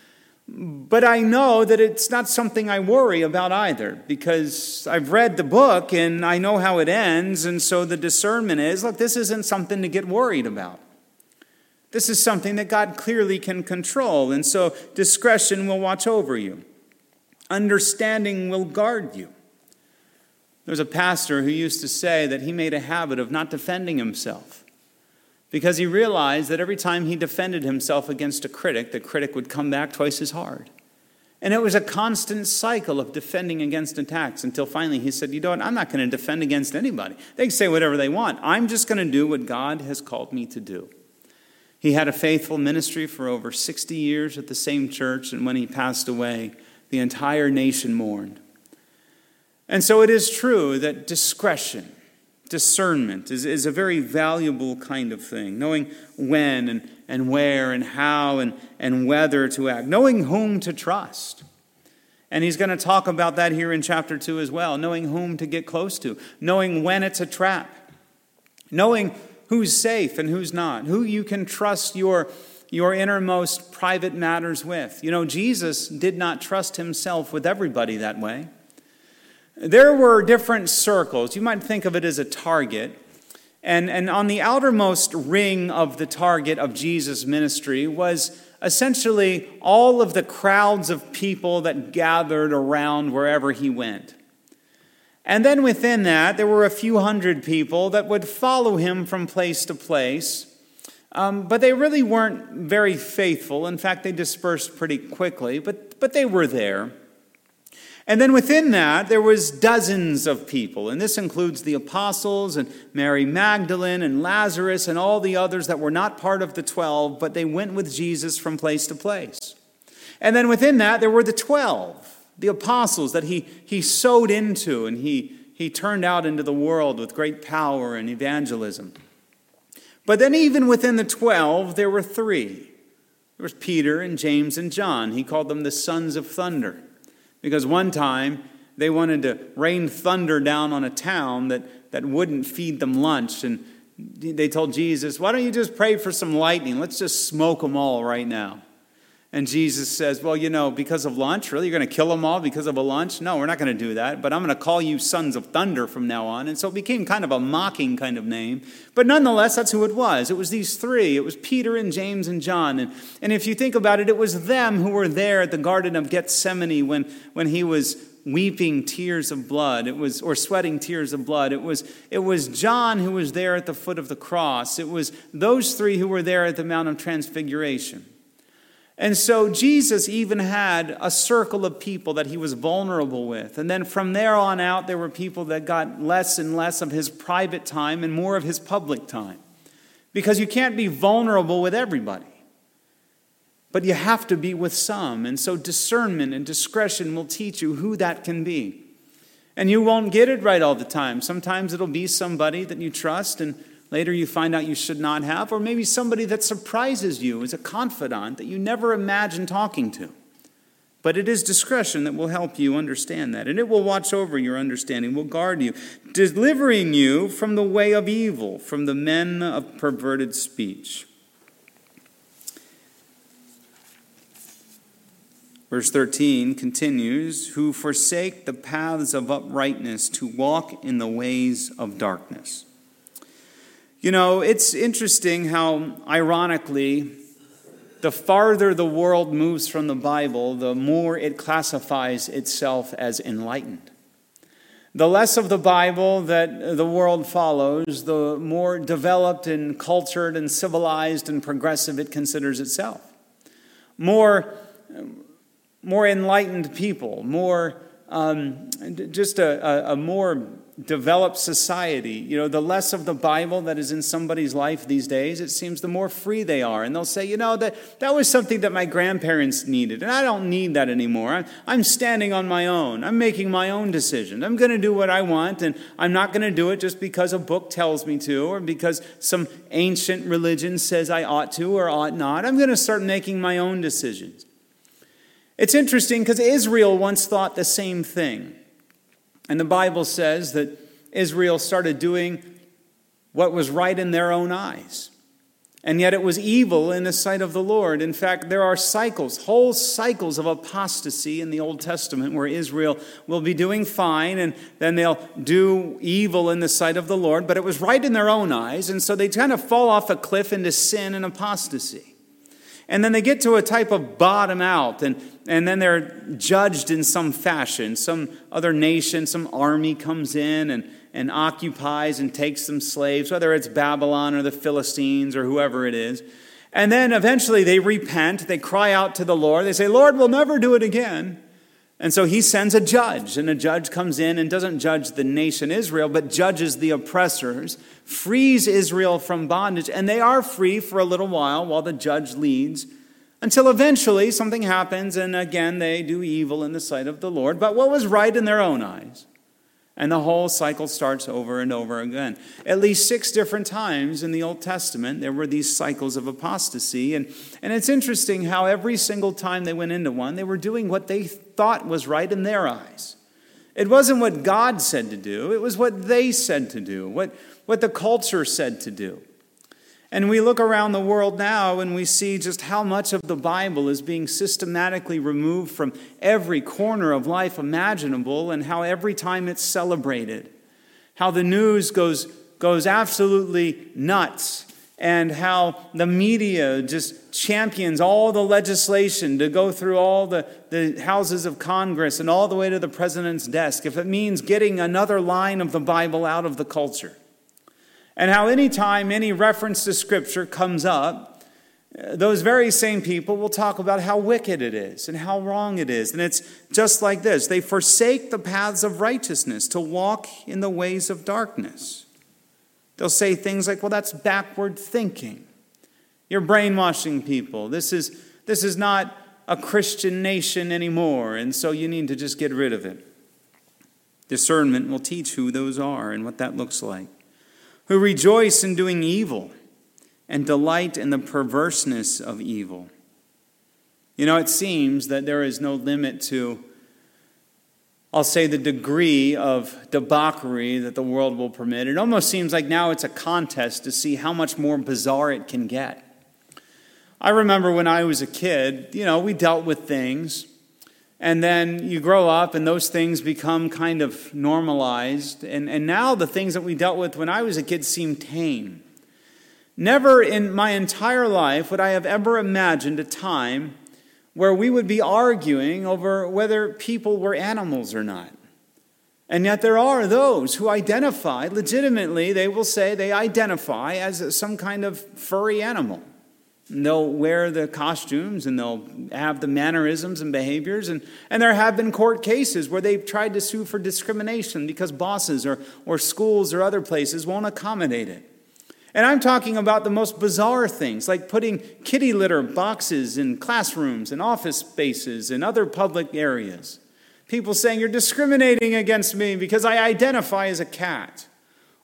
[SPEAKER 1] But I know that it's not something I worry about either because I've read the book and I know how it ends. And so the discernment is, look, this isn't something to get worried about. This is something that God clearly can control. And so discretion will watch over you. Understanding will guard you. There was a pastor who used to say that he made a habit of not defending himself because he realized that every time he defended himself against a critic, the critic would come back twice as hard. And it was a constant cycle of defending against attacks until finally he said, you know what, I'm not going to defend against anybody. They can say whatever they want. I'm just going to do what God has called me to do. He had a faithful ministry for over sixty years at the same church, and when he passed away, the entire nation mourned. And so it is true that discretion, discernment is, is a very valuable kind of thing. Knowing when and, and where and how and, and whether to act. Knowing whom to trust. And he's going to talk about that here in chapter two as well. Knowing whom to get close to. Knowing when it's a trap. Knowing who's safe and who's not. Who you can trust your, your innermost private matters with. You know, Jesus did not trust himself with everybody that way. There were different circles. You might think of it as a target. And, and on the outermost ring of the target of Jesus' ministry was essentially all of the crowds of people that gathered around wherever he went. And then within that, there were a few hundred people that would follow him from place to place. Um, but they really weren't very faithful. In fact, they dispersed pretty quickly, but, but they were there. And then within that, there was dozens of people. And this includes the apostles and Mary Magdalene and Lazarus and all the others that were not part of the twelve, but they went with Jesus from place to place. And then within that, there were the twelve. The apostles that he, he sowed into and he, he turned out into the world with great power and evangelism. But then even within the twelve, there were three. There was Peter and James and John. He called them the sons of thunder. Because one time they wanted to rain thunder down on a town that, that wouldn't feed them lunch. And they told Jesus, why don't you just pray for some lightning? Let's just smoke them all right now. And Jesus says, well, you know, because of lunch? Really? You're going to kill them all because of a lunch? No, we're not going to do that. But I'm going to call you sons of thunder from now on. And so it became kind of a mocking kind of name. But nonetheless, that's who it was. It was these three. It was Peter and James and John. And, and if you think about it, it was them who were there at the Garden of Gethsemane when, when he was weeping tears of blood. It was, or sweating tears of blood. It was, it was John who was there at the foot of the cross. It was those three who were there at the Mount of Transfiguration. And so Jesus even had a circle of people that he was vulnerable with. And then from there on out, there were people that got less and less of his private time and more of his public time. Because you can't be vulnerable with everybody. But you have to be with some. And so discernment and discretion will teach you who that can be. And you won't get it right all the time. Sometimes it'll be somebody that you trust, and Later you find out you should not have, or maybe somebody that surprises you as a confidant that you never imagined talking to. But it is discretion that will help you understand that, and it will watch over your understanding, will guard you, delivering you from the way of evil, from the men of perverted speech. Verse thirteen continues, who forsake the paths of uprightness to walk in the ways of darkness. You know, it's interesting how, ironically, the farther the world moves from the Bible, the more it classifies itself as enlightened. The less of the Bible that the world follows, the more developed and cultured and civilized and progressive it considers itself. More, more enlightened people, more um, just a, a, a more developed society. You know, the less of the Bible that is in somebody's life these days, it seems the more free they are. And they'll say, you know, that, that was something that my grandparents needed, and I don't need that anymore. I'm, I'm standing on my own. I'm making my own decisions. I'm going to do what I want, and I'm not going to do it just because a book tells me to, or because some ancient religion says I ought to or ought not. I'm going to start making my own decisions. It's interesting because Israel once thought the same thing. And the Bible says that Israel started doing what was right in their own eyes. And yet it was evil in the sight of the Lord. In fact, there are cycles, whole cycles of apostasy in the Old Testament where Israel will be doing fine and then they'll do evil in the sight of the Lord. But it was right in their own eyes. And so they kind of fall off a cliff into sin and apostasy. And then they get to a type of bottom out, and, and then they're judged in some fashion. Some other nation, some army comes in and, and occupies and takes some slaves, whether it's Babylon or the Philistines or whoever it is. And then eventually they repent, they cry out to the Lord, they say, Lord, we'll never do it again. And so he sends a judge, and a judge comes in and doesn't judge the nation Israel, but judges the oppressors, frees Israel from bondage, and they are free for a little while while the judge leads, until eventually something happens, and again they do evil in the sight of the Lord, but what was right in their own eyes. And the whole cycle starts over and over again. At least six different times in the Old Testament, there were these cycles of apostasy. And, and it's interesting how every single time they went into one, they were doing what they thought was right in their eyes. It wasn't what God said to do. It was what they said to do, what, what the culture said to do. And we look around the world now and we see just how much of the Bible is being systematically removed from every corner of life imaginable, and how every time it's celebrated, how the news goes, goes absolutely nuts, and how the media just champions all the legislation to go through all the, the houses of Congress and all the way to the president's desk, if it means getting another line of the Bible out of the culture. And how anytime any reference to Scripture comes up, those very same people will talk about how wicked it is and how wrong it is. And it's just like this. They forsake the paths of righteousness to walk in the ways of darkness. They'll say things like, well, that's backward thinking. You're brainwashing people. This is, this is not a Christian nation anymore, and so you need to just get rid of it. Discernment will teach who those are and what that looks like. Who rejoice in doing evil and delight in the perverseness of evil. You know, it seems that there is no limit to, I'll say, the degree of debauchery that the world will permit. It almost seems like now it's a contest to see how much more bizarre it can get. I remember when I was a kid, you know, we dealt with things. And then you grow up and those things become kind of normalized. And, and now the things that we dealt with when I was a kid seem tame. Never in my entire life would I have ever imagined a time where we would be arguing over whether people were animals or not. And yet there are those who identify, legitimately, they will say they identify as some kind of furry animal. And they'll wear the costumes and they'll have the mannerisms and behaviors. And, and there have been court cases where they've tried to sue for discrimination because bosses or, or schools or other places won't accommodate it. And I'm talking about the most bizarre things, like putting kitty litter boxes in classrooms and office spaces and other public areas. People saying, you're discriminating against me because I identify as a cat.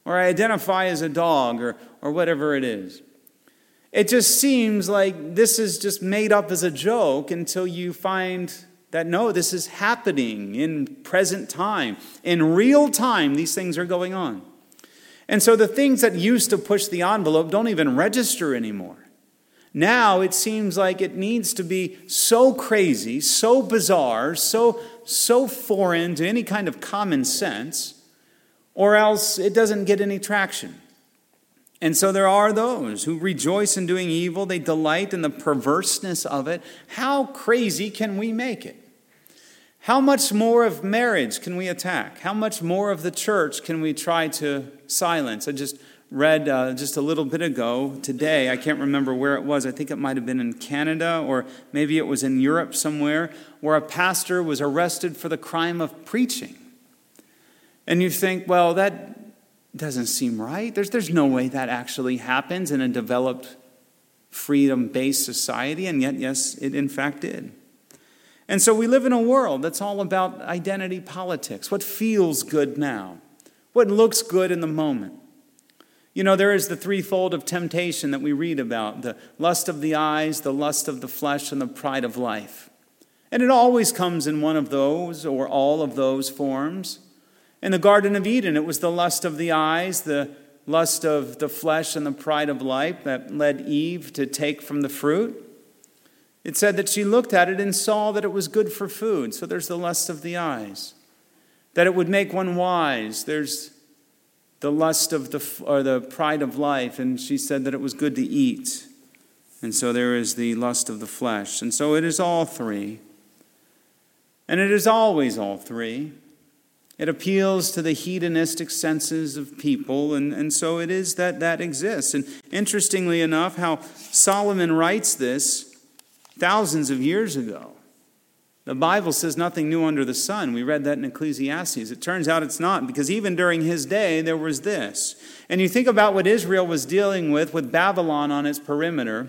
[SPEAKER 1] or I identify as a dog, or, or whatever it is. It just seems like this is just made up as a joke until you find that, no, this is happening in present time. In real time, these things are going on. And so the things that used to push the envelope don't even register anymore. Now it seems like it needs to be so crazy, so bizarre, so, so foreign to any kind of common sense, or else it doesn't get any traction. And so there are those who rejoice in doing evil. They delight in the perverseness of it. How crazy can we make it? How much more of marriage can we attack? How much more of the church can we try to silence? I just read uh, just a little bit ago today, I can't remember where it was. I think it might have been in Canada, or maybe it was in Europe somewhere, where a pastor was arrested for the crime of preaching. And you think, well, that doesn't seem right. There's, there's no way that actually happens in a developed, freedom-based society, and yet, yes, it in fact did. And so we live in a world that's all about identity politics. What feels good now? What looks good in the moment? You know, there is the threefold of temptation that we read about: the lust of the eyes, the lust of the flesh, and the pride of life. And it always comes in one of those or all of those forms. In the Garden of Eden, it was the lust of the eyes, the lust of the flesh, and the pride of life that led Eve to take from the fruit. It said that she looked at it and saw that it was good for food. So there's the lust of the eyes. That it would make one wise. There's the lust of the, or the pride of life. And she said that it was good to eat. And so there is the lust of the flesh. And so it is all three. And it is always all three. It appeals to the hedonistic senses of people. And, and so it is that that exists. And interestingly enough, how Solomon writes this thousands of years ago. The Bible says nothing new under the sun. We read that in Ecclesiastes. It turns out it's not, because even during his day, there was this. And you think about what Israel was dealing with, with Babylon on its perimeter,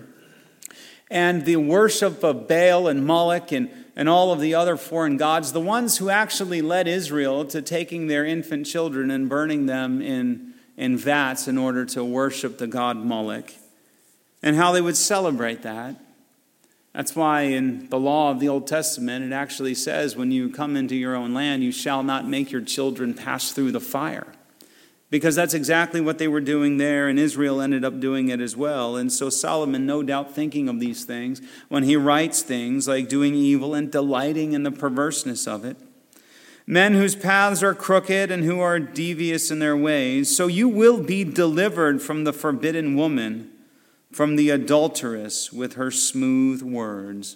[SPEAKER 1] and the worship of Baal and Moloch and, and all of the other foreign gods, the ones who actually led Israel to taking their infant children and burning them in, in vats in order to worship the god Moloch, and how they would celebrate that. That's why in the law of the Old Testament, it actually says, when you come into your own land, you shall not make your children pass through the fire. Because that's exactly what they were doing there, and Israel ended up doing it as well. And so Solomon, no doubt thinking of these things, when he writes things like doing evil and delighting in the perverseness of it. Men whose paths are crooked and who are devious in their ways. So you will be delivered from the forbidden woman, from the adulteress with her smooth words.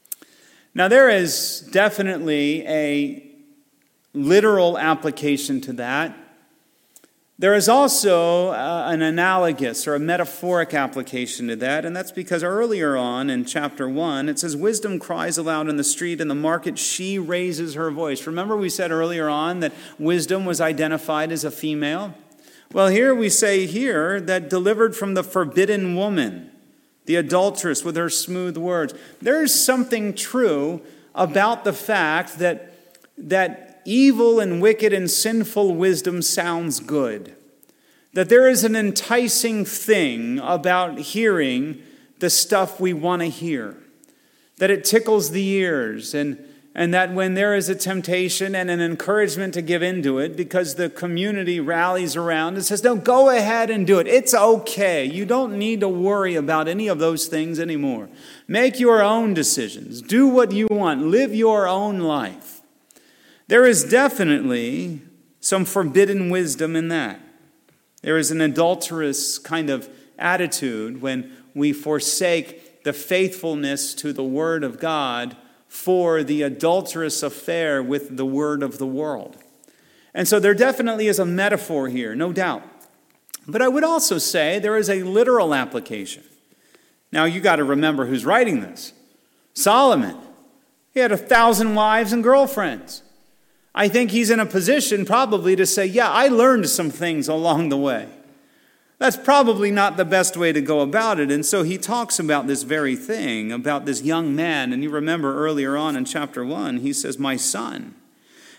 [SPEAKER 1] Now, there is definitely a literal application to that. There is also uh, an analogous or a metaphoric application to that, and that's because earlier on in chapter one, it says, wisdom cries aloud in the street, in the market she raises her voice. Remember we said earlier on that wisdom was identified as a female? Well, here we say here that delivered from the forbidden woman, the adulteress with her smooth words. There is something true about the fact that, that evil and wicked and sinful wisdom sounds good. That there is an enticing thing about hearing the stuff we want to hear. That it tickles the ears, and And that when there is a temptation and an encouragement to give into it, because the community rallies around and says, no, go ahead and do it. It's okay. You don't need to worry about any of those things anymore. Make your own decisions. Do what you want. Live your own life. There is definitely some forbidden wisdom in that. There is an adulterous kind of attitude when we forsake the faithfulness to the Word of God for the adulterous affair with the word of the world. And so there definitely is a metaphor here, no doubt. But I would also say there is a literal application. Now you got to remember who's writing this. Solomon. He had a thousand wives and girlfriends. I think he's in a position probably to say, yeah, I learned some things along the way. That's probably not the best way to go about it. And so he talks about this very thing, about this young man. And you remember earlier on in chapter one, he says, my son.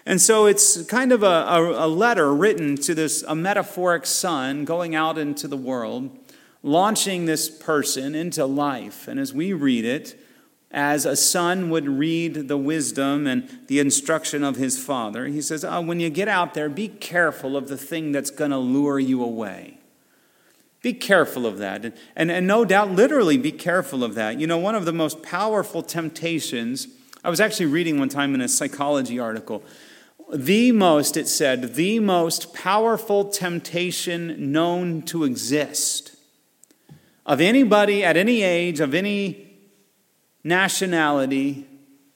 [SPEAKER 1] And so it's kind of a, a, a letter written to this, a metaphoric son going out into the world, launching this person into life. And as we read it, as a son would read the wisdom and the instruction of his father, he says, oh, when you get out there, be careful of the thing that's going to lure you away. Be careful of that. And, and, and no doubt, literally be careful of that. You know, one of the most powerful temptations, I was actually reading one time in a psychology article, the most, it said, the most powerful temptation known to exist of anybody at any age, of any nationality,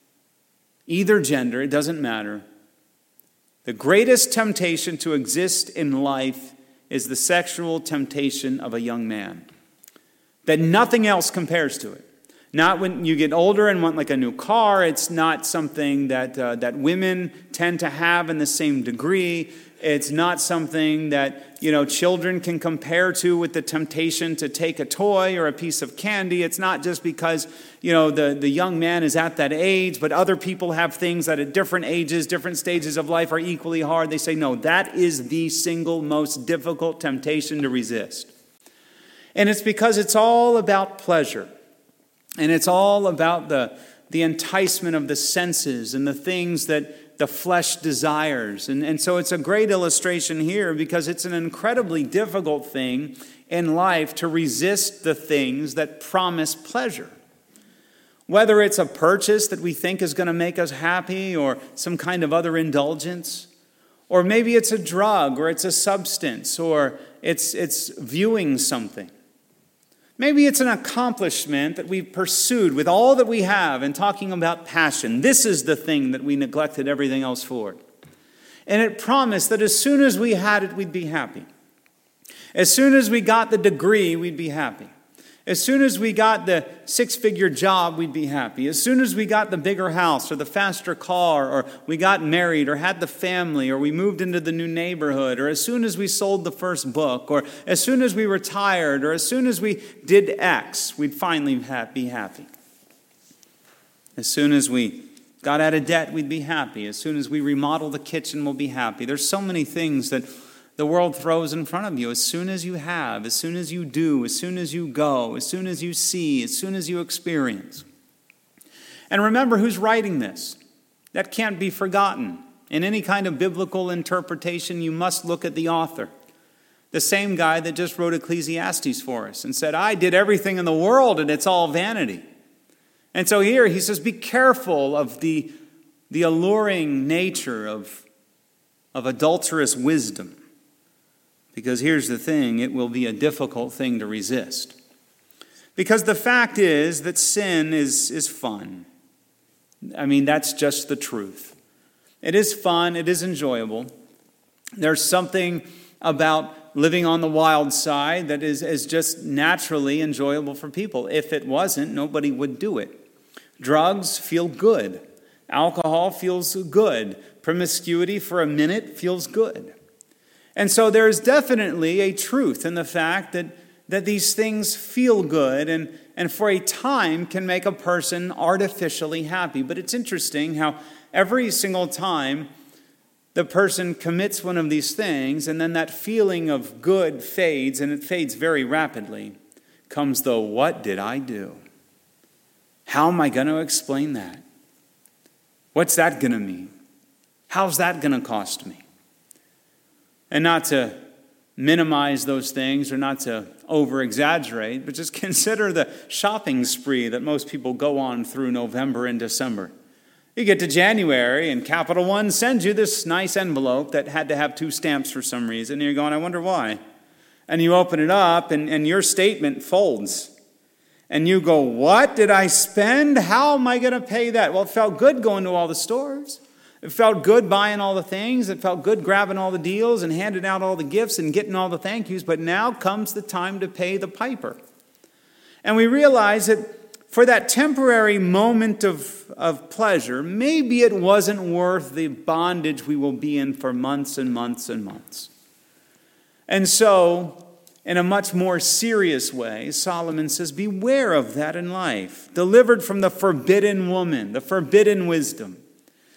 [SPEAKER 1] either gender, it doesn't matter. The greatest temptation to exist in life is the sexual temptation of a young man. That nothing else compares to it. Not when you get older and want like a new car. It's not something that uh, that women tend to have in the same degree. It's not something that, you know, children can compare to with the temptation to take a toy or a piece of candy. It's not just because, you know, the, the young man is at that age, but other people have things that at different ages, different stages of life are equally hard. They say, no, that is the single most difficult temptation to resist. And it's because it's all about pleasure. And it's all about the, the enticement of the senses and the things that the flesh desires. And, and so it's a great illustration here because it's an incredibly difficult thing in life to resist the things that promise pleasure. Whether it's a purchase that we think is going to make us happy or some kind of other indulgence, or maybe it's a drug or it's a substance or it's, it's viewing something. Maybe it's an accomplishment that we've pursued with all that we have and talking about passion. This is the thing that we neglected everything else for. And it promised that as soon as we had it, we'd be happy. As soon as we got the degree, we'd be happy. As soon as we got the six-figure job, we'd be happy. As soon as we got the bigger house or the faster car, or we got married or had the family, or we moved into the new neighborhood, or as soon as we sold the first book, or as soon as we retired, or as soon as we did X, we'd finally be happy. As soon as we got out of debt, we'd be happy. As soon as we remodel the kitchen, we'll be happy. There's so many things that the world throws in front of you. As soon as you have, as soon as you do, as soon as you go, as soon as you see, as soon as you experience. And remember who's writing this. That can't be forgotten. In any kind of biblical interpretation, you must look at the author. The same guy that just wrote Ecclesiastes for us and said, I did everything in the world and it's all vanity. And so here he says, be careful of the, the alluring nature of, of adulterous wisdom. Because here's the thing, it will be a difficult thing to resist. Because the fact is that sin is, is fun. I mean, that's just the truth. It is fun, it is enjoyable. There's something about living on the wild side that is, is just naturally enjoyable for people. If it wasn't, nobody would do it. Drugs feel good. Alcohol feels good. Promiscuity for a minute feels good. And so there is definitely a truth in the fact that, that these things feel good and, and for a time can make a person artificially happy. But it's interesting how every single time the person commits one of these things and then that feeling of good fades, and it fades very rapidly, comes the what did I do? How am I going to explain that? What's that going to mean? How's that going to cost me? And not to minimize those things or not to over-exaggerate, but just consider the shopping spree that most people go on through November and December. You get to January and Capital One sends you this nice envelope that had to have two stamps for some reason. And you're going, I wonder why. And you open it up and, and your statement folds. And you go, what did I spend? How am I going to pay that? Well, it felt good going to all the stores. It felt good buying all the things. It felt good grabbing all the deals and handing out all the gifts and getting all the thank yous. But now comes the time to pay the piper. And we realize that for that temporary moment of, of pleasure, maybe it wasn't worth the bondage we will be in for months and months and months. And so, in a much more serious way, Solomon says, beware of that in life. Delivered from the forbidden woman, the forbidden wisdom.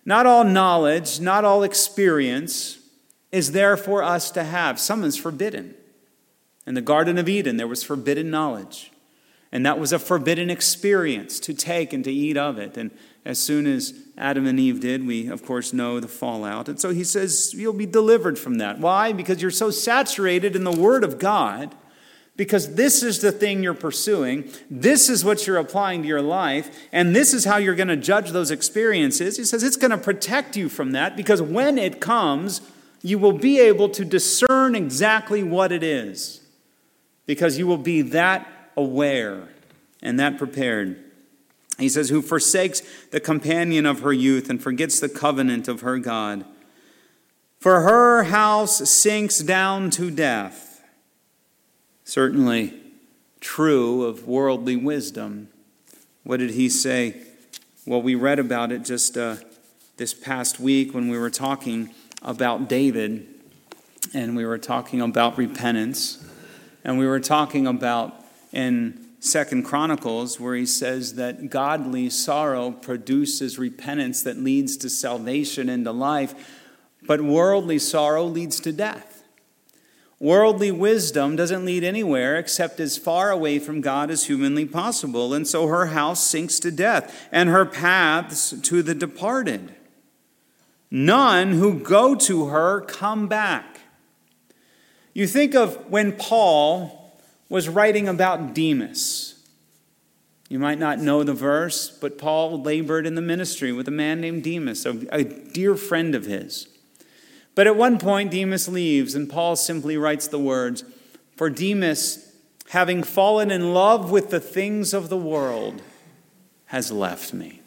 [SPEAKER 1] Not all knowledge, not all experience is there for us to have. Some is forbidden. In the Garden of Eden, there was forbidden knowledge. And that was a forbidden experience to take and to eat of it. And as soon as Adam and Eve did, we, of course, know the fallout. And so he says, you'll be delivered from that. Why? Because you're so saturated in the Word of God, because this is the thing you're pursuing. This is what you're applying to your life. And this is how you're going to judge those experiences. He says it's going to protect you from that, because when it comes, you will be able to discern exactly what it is, because you will be that aware and that prepared. He says, who forsakes the companion of her youth and forgets the covenant of her God. For her house sinks down to death. Certainly true of worldly wisdom. What did he say? Well, we read about it just uh, this past week when we were talking about David, and we were talking about repentance, and we were talking about in Second Chronicles, where he says that godly sorrow produces repentance that leads to salvation and to life, but worldly sorrow leads to death. Worldly wisdom doesn't lead anywhere except as far away from God as humanly possible, and so her house sinks to death, and her paths to the departed. None who go to her come back. You think of when Paul was writing about Demas. You might not know the verse, but Paul labored in the ministry with a man named Demas, a, a dear friend of his. But at one point, Demas leaves, and Paul simply writes the words, for Demas, having fallen in love with the things of the world, has left me.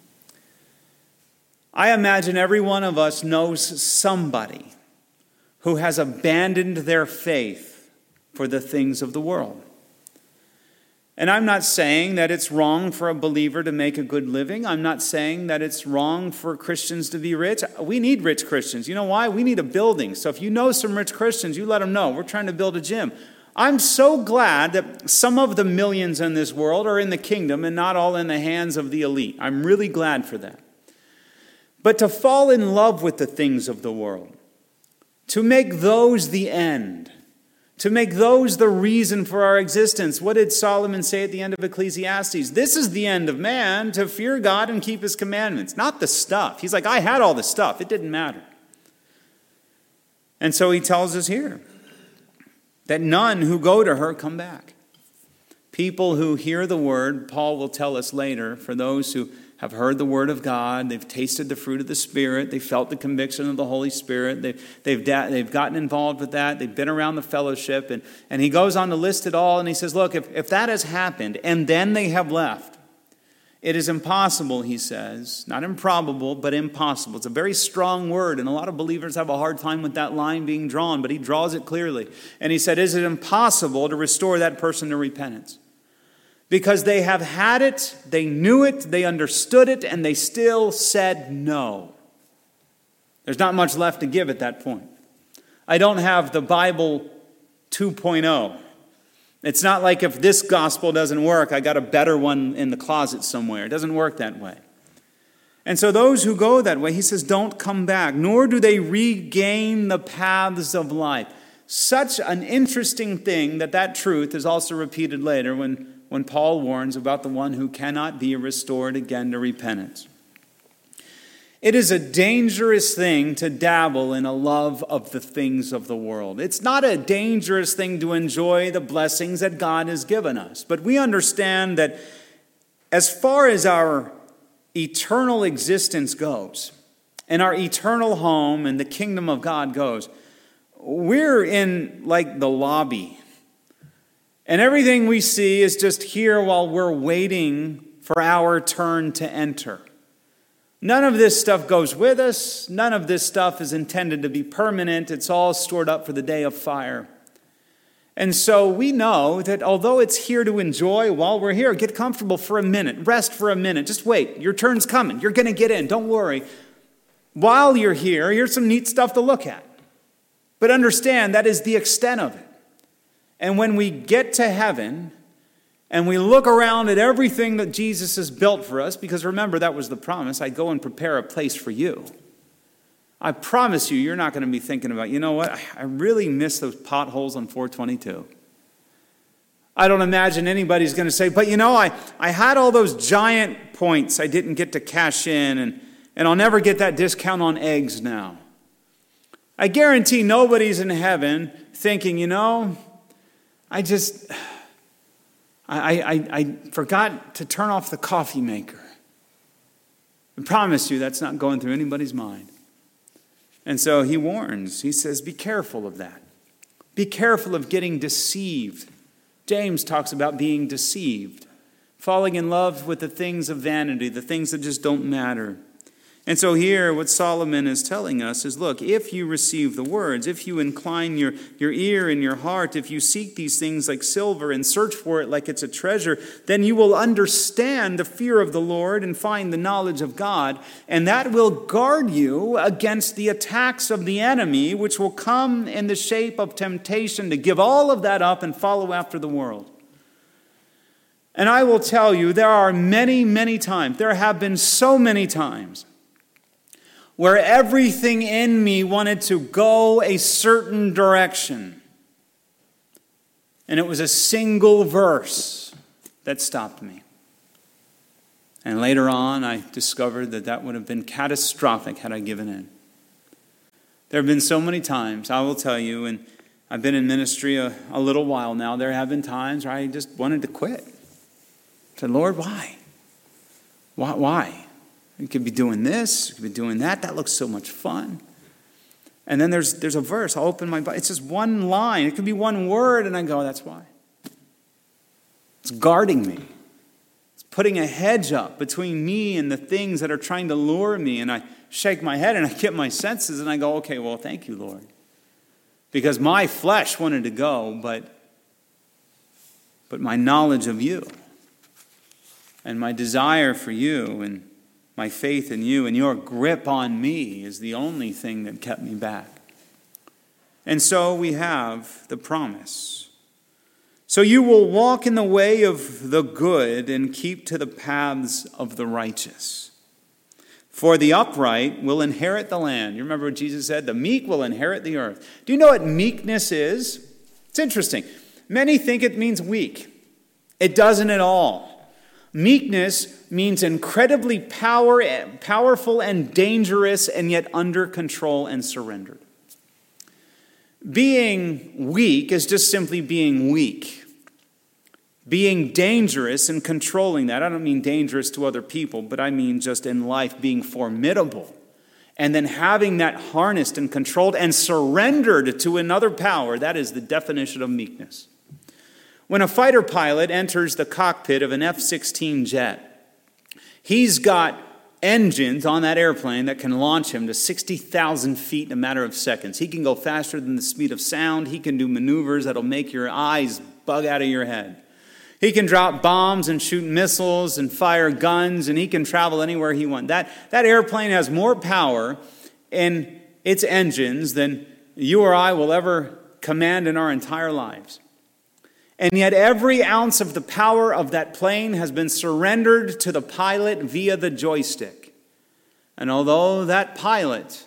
[SPEAKER 1] I imagine every one of us knows somebody who has abandoned their faith for the things of the world. And I'm not saying that it's wrong for a believer to make a good living. I'm not saying that it's wrong for Christians to be rich. We need rich Christians. You know why? We need a building. So if you know some rich Christians, you let them know. We're trying to build a gym. I'm so glad that some of the millions in this world are in the kingdom and not all in the hands of the elite. I'm really glad for that. But to fall in love with the things of the world, to make those the end, to make those the reason for our existence. What did Solomon say at the end of Ecclesiastes? This is the end of man, to fear God and keep his commandments, not the stuff. He's like, I had all the stuff. It didn't matter. And so he tells us here that none who go to her come back. People who hear the word, Paul will tell us later, for those who have heard the word of God, they've tasted the fruit of the Spirit, they felt the conviction of the Holy Spirit, they've, they've, they've gotten involved with that, they've been around the fellowship, and, and he goes on to list it all, and he says, look, if, if that has happened, and then they have left, it is impossible, he says, not improbable, but impossible. It's a very strong word, and a lot of believers have a hard time with that line being drawn, but he draws it clearly. And he said, is it impossible to restore that person to repentance? Because they have had it, they knew it, they understood it, and they still said no. There's not much left to give at that point. I don't have the Bible two point oh. It's not like if this gospel doesn't work, I got a better one in the closet somewhere. It doesn't work that way. And so those who go that way, he says, don't come back, nor do they regain the paths of life. Such an interesting thing that that truth is also repeated later when when Paul warns about the one who cannot be restored again to repentance. It is a dangerous thing to dabble in a love of the things of the world. It's not a dangerous thing to enjoy the blessings that God has given us. But we understand that as far as our eternal existence goes, and our eternal home and the kingdom of God goes, we're in like the lobby. And everything we see is just here while we're waiting for our turn to enter. None of this stuff goes with us. None of this stuff is intended to be permanent. It's all stored up for the day of fire. And so we know that although it's here to enjoy while we're here, get comfortable for a minute, rest for a minute, just wait. Your turn's coming. You're going to get in. Don't worry. While you're here, here's some neat stuff to look at. But understand that is the extent of it. And when we get to heaven and we look around at everything that Jesus has built for us, because remember, that was the promise. I go and prepare a place for you. I promise you, you're not going to be thinking about, you know what, I really miss those potholes on four twenty-two. I don't imagine anybody's going to say, but you know, I, I had all those giant points I didn't get to cash in, and, and I'll never get that discount on eggs now. I guarantee nobody's in heaven thinking, you know, I just, I, I, I forgot to turn off the coffee maker. I promise you that's not going through anybody's mind. And so he warns, he says, be careful of that. Be careful of getting deceived. James talks about being deceived, falling in love with the things of vanity, the things that just don't matter. And so here, what Solomon is telling us is, look, if you receive the words, if you incline your, your ear and your heart, if you seek these things like silver and search for it like it's a treasure, then you will understand the fear of the Lord and find the knowledge of God. And that will guard you against the attacks of the enemy, which will come in the shape of temptation to give all of that up and follow after the world. And I will tell you, there are many, many times, there have been so many times, where everything in me wanted to go a certain direction. And it was a single verse that stopped me. And later on, I discovered that that would have been catastrophic had I given in. There have been so many times, I will tell you, and I've been in ministry a, a little while now, there have been times where I just wanted to quit. I said, Lord, why? Why? Why? You could be doing this, you could be doing that. That looks so much fun. And then there's there's a verse. I'll open my Bible. It's just one line. It could be one word, and I go, that's why. It's guarding me. It's putting a hedge up between me and the things that are trying to lure me. And I shake my head, and I get my senses, and I go, okay, well, thank you, Lord. Because my flesh wanted to go, but, but my knowledge of you and my desire for you and my faith in you and your grip on me is the only thing that kept me back. And so we have the promise. So you will walk in the way of the good and keep to the paths of the righteous. For the upright will inherit the land. You remember what Jesus said? The meek will inherit the earth. Do you know what meekness is? It's interesting. Many think it means weak. It doesn't at all. Meekness means incredibly power, powerful and dangerous, and yet under control and surrendered. Being weak is just simply being weak. Being dangerous and controlling that, I don't mean dangerous to other people, but I mean just in life being formidable. And then having that harnessed and controlled and surrendered to another power, that is the definition of meekness. When a fighter pilot enters the cockpit of an F sixteen jet, he's got engines on that airplane that can launch him to sixty thousand feet in a matter of seconds. He can go faster than the speed of sound. He can do maneuvers that'll make your eyes bug out of your head. He can drop bombs and shoot missiles and fire guns, and he can travel anywhere he wants. That, that airplane has more power in its engines than you or I will ever command in our entire lives. And yet every ounce of the power of that plane has been surrendered to the pilot via the joystick. And although that pilot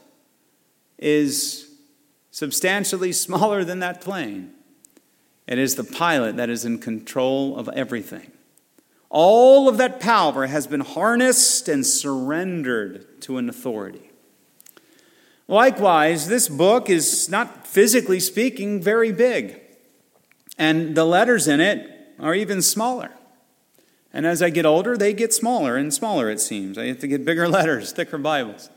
[SPEAKER 1] is substantially smaller than that plane, it is the pilot that is in control of everything. All of that power has been harnessed and surrendered to an authority. Likewise, this book is not, physically speaking, very big. And the letters in it are even smaller. And as I get older, they get smaller and smaller, it seems. I have to get bigger letters, thicker Bibles.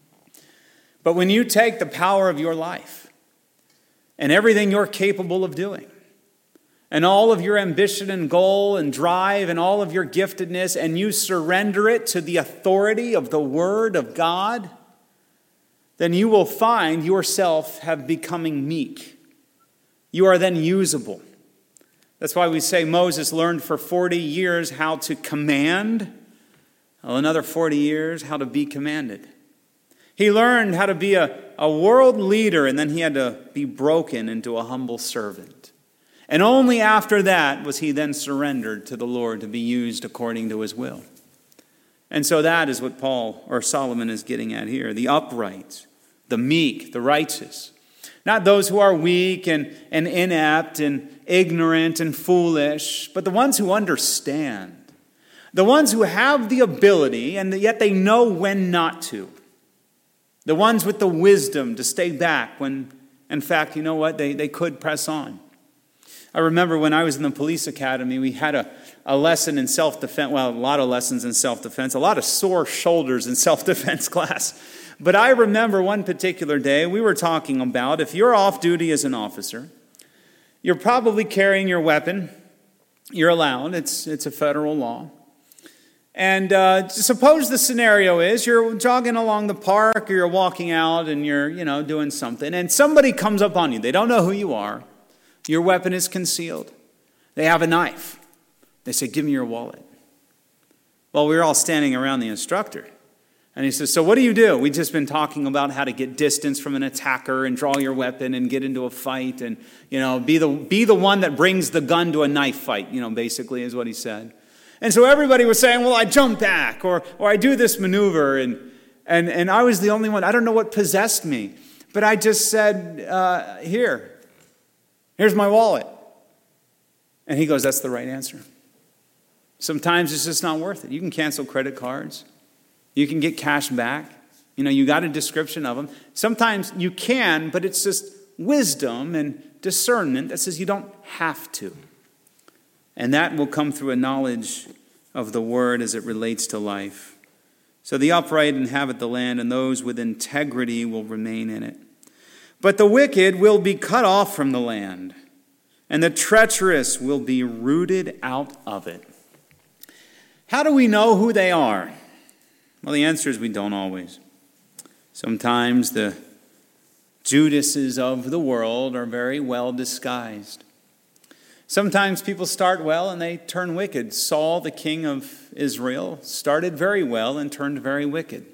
[SPEAKER 1] But when you take the power of your life and everything you're capable of doing, and all of your ambition and goal and drive and all of your giftedness, and you surrender it to the authority of the Word of God, then you will find yourself have becoming meek. You are then usable. That's why we say Moses learned for forty years how to command, well, another forty years how to be commanded. He learned how to be a, a world leader, and then he had to be broken into a humble servant. And only after that was he then surrendered to the Lord to be used according to his will. And so that is what Paul or Solomon is getting at here. The upright, the meek, the righteous. Not those who are weak and, and inept and ignorant and foolish, but the ones who understand. The ones who have the ability and yet they know when not to. The ones with the wisdom to stay back when, in fact, you know what, they, they could press on. I remember when I was in the police academy, we had a, a lesson in self-defense, well, a lot of lessons in self-defense, a lot of sore shoulders in self-defense class. But I remember one particular day we were talking about if you're off duty as an officer, you're probably carrying your weapon. You're allowed. It's, it's a federal law. And uh, suppose the scenario is you're jogging along the park or you're walking out and you're, you know, doing something. And somebody comes up on you. They don't know who you are. Your weapon is concealed. They have a knife. They say, give me your wallet. Well, we were all standing around the instructor. And he says, so what do you do? We've just been talking about how to get distance from an attacker and draw your weapon and get into a fight and, you know, be the, be the one that brings the gun to a knife fight, you know, basically is what he said. And so everybody was saying, well, I jump back or or I do this maneuver. And and, and I was the only one. I don't know what possessed me. But I just said, uh, here, here's my wallet. And he goes, that's the right answer. Sometimes it's just not worth it. You can cancel credit cards. You can get cash back. You know, you got a description of them. Sometimes you can, but it's just wisdom and discernment that says you don't have to. And that will come through a knowledge of the word as it relates to life. So the upright inhabit the land, and those with integrity will remain in it. But the wicked will be cut off from the land, and the treacherous will be rooted out of it. How do we know who they are? Well, the answer is we don't always. Sometimes the Judases of the world are very well disguised. Sometimes people start well and they turn wicked. Saul, the king of Israel, started very well and turned very wicked.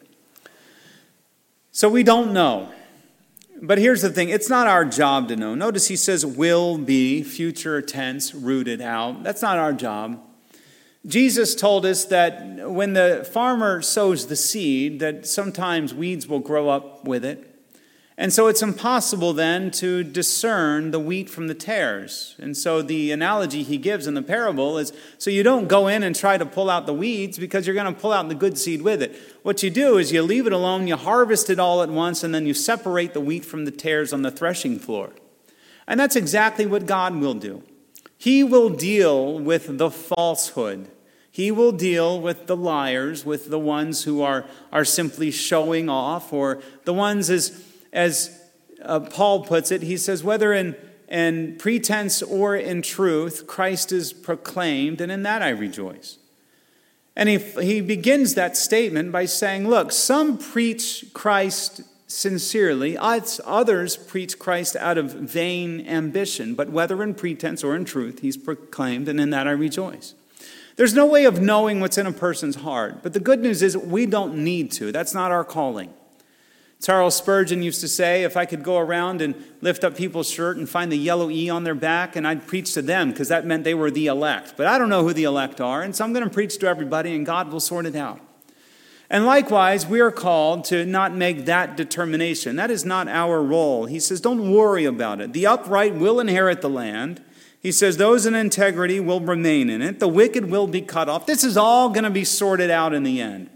[SPEAKER 1] So we don't know. But here's the thing. It's not our job to know. Notice he says will be, future tense, rooted out. That's not our job. Jesus told us that when the farmer sows the seed, that sometimes weeds will grow up with it. And so it's impossible then to discern the wheat from the tares. And so the analogy he gives in the parable is, so you don't go in and try to pull out the weeds because you're going to pull out the good seed with it. What you do is you leave it alone, you harvest it all at once, and then you separate the wheat from the tares on the threshing floor. And that's exactly what God will do. He will deal with the falsehood. He will deal with the liars, with the ones who are, are simply showing off, or the ones as As uh, Paul puts it, he says, whether in, in pretense or in truth, Christ is proclaimed, and in that I rejoice. And he, he begins that statement by saying, look, some preach Christ sincerely, others preach Christ out of vain ambition, but whether in pretense or in truth, he's proclaimed, and in that I rejoice. There's no way of knowing what's in a person's heart, but the good news is we don't need to. That's not our calling. Charles Spurgeon used to say, if I could go around and lift up people's shirt and find the yellow E on their back, and I'd preach to them because that meant they were the elect. But I don't know who the elect are, and so I'm going to preach to everybody, and God will sort it out. And likewise, we are called to not make that determination. That is not our role. He says, don't worry about it. The upright will inherit the land. He says, those in integrity will remain in it. The wicked will be cut off. This is all going to be sorted out in the end.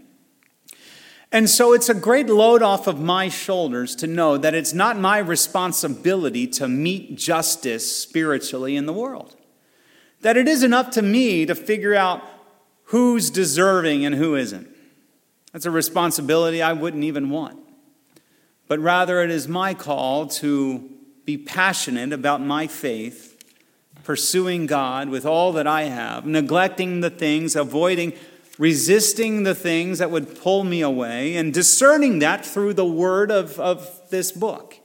[SPEAKER 1] And so it's a great load off of my shoulders to know that it's not my responsibility to meet justice spiritually in the world. That it isn't up to me to figure out who's deserving and who isn't. That's a responsibility I wouldn't even want. But rather it is my call to be passionate about my faith, pursuing God with all that I have, neglecting the things, avoiding resisting the things that would pull me away, and discerning that through the word of, of this book.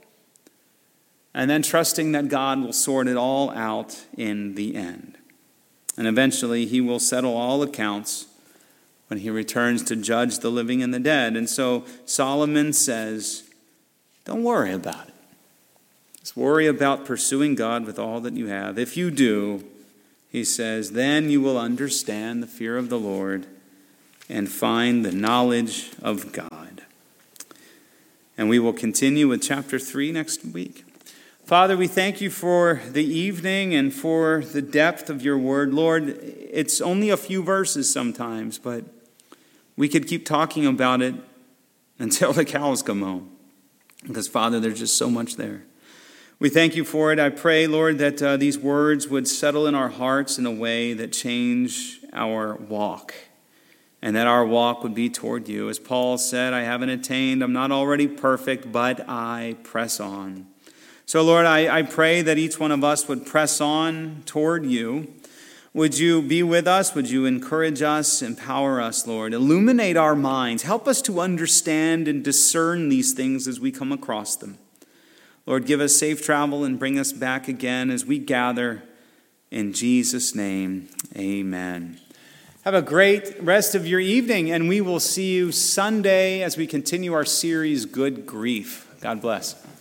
[SPEAKER 1] And then trusting that God will sort it all out in the end. And eventually he will settle all accounts when he returns to judge the living and the dead. And so Solomon says, don't worry about it. Just worry about pursuing God with all that you have. If you do, he says, then you will understand the fear of the Lord and find the knowledge of God. And we will continue with chapter three next week. Father, we thank you for the evening and for the depth of your word. Lord, it's only a few verses sometimes, but we could keep talking about it until the cows come home. Because, Father, there's just so much there. We thank you for it. I pray, Lord, that uh, these words would settle in our hearts in a way that change our walk, and that our walk would be toward you. As Paul said, I haven't attained, I'm not already perfect, but I press on. So, Lord, I, I pray that each one of us would press on toward you. Would you be with us? Would you encourage us, empower us, Lord? Illuminate our minds. Help us to understand and discern these things as we come across them. Lord, give us safe travel and bring us back again as we gather. In Jesus' name, amen. Have a great rest of your evening, and we will see you Sunday as we continue our series, Good Grief. God bless.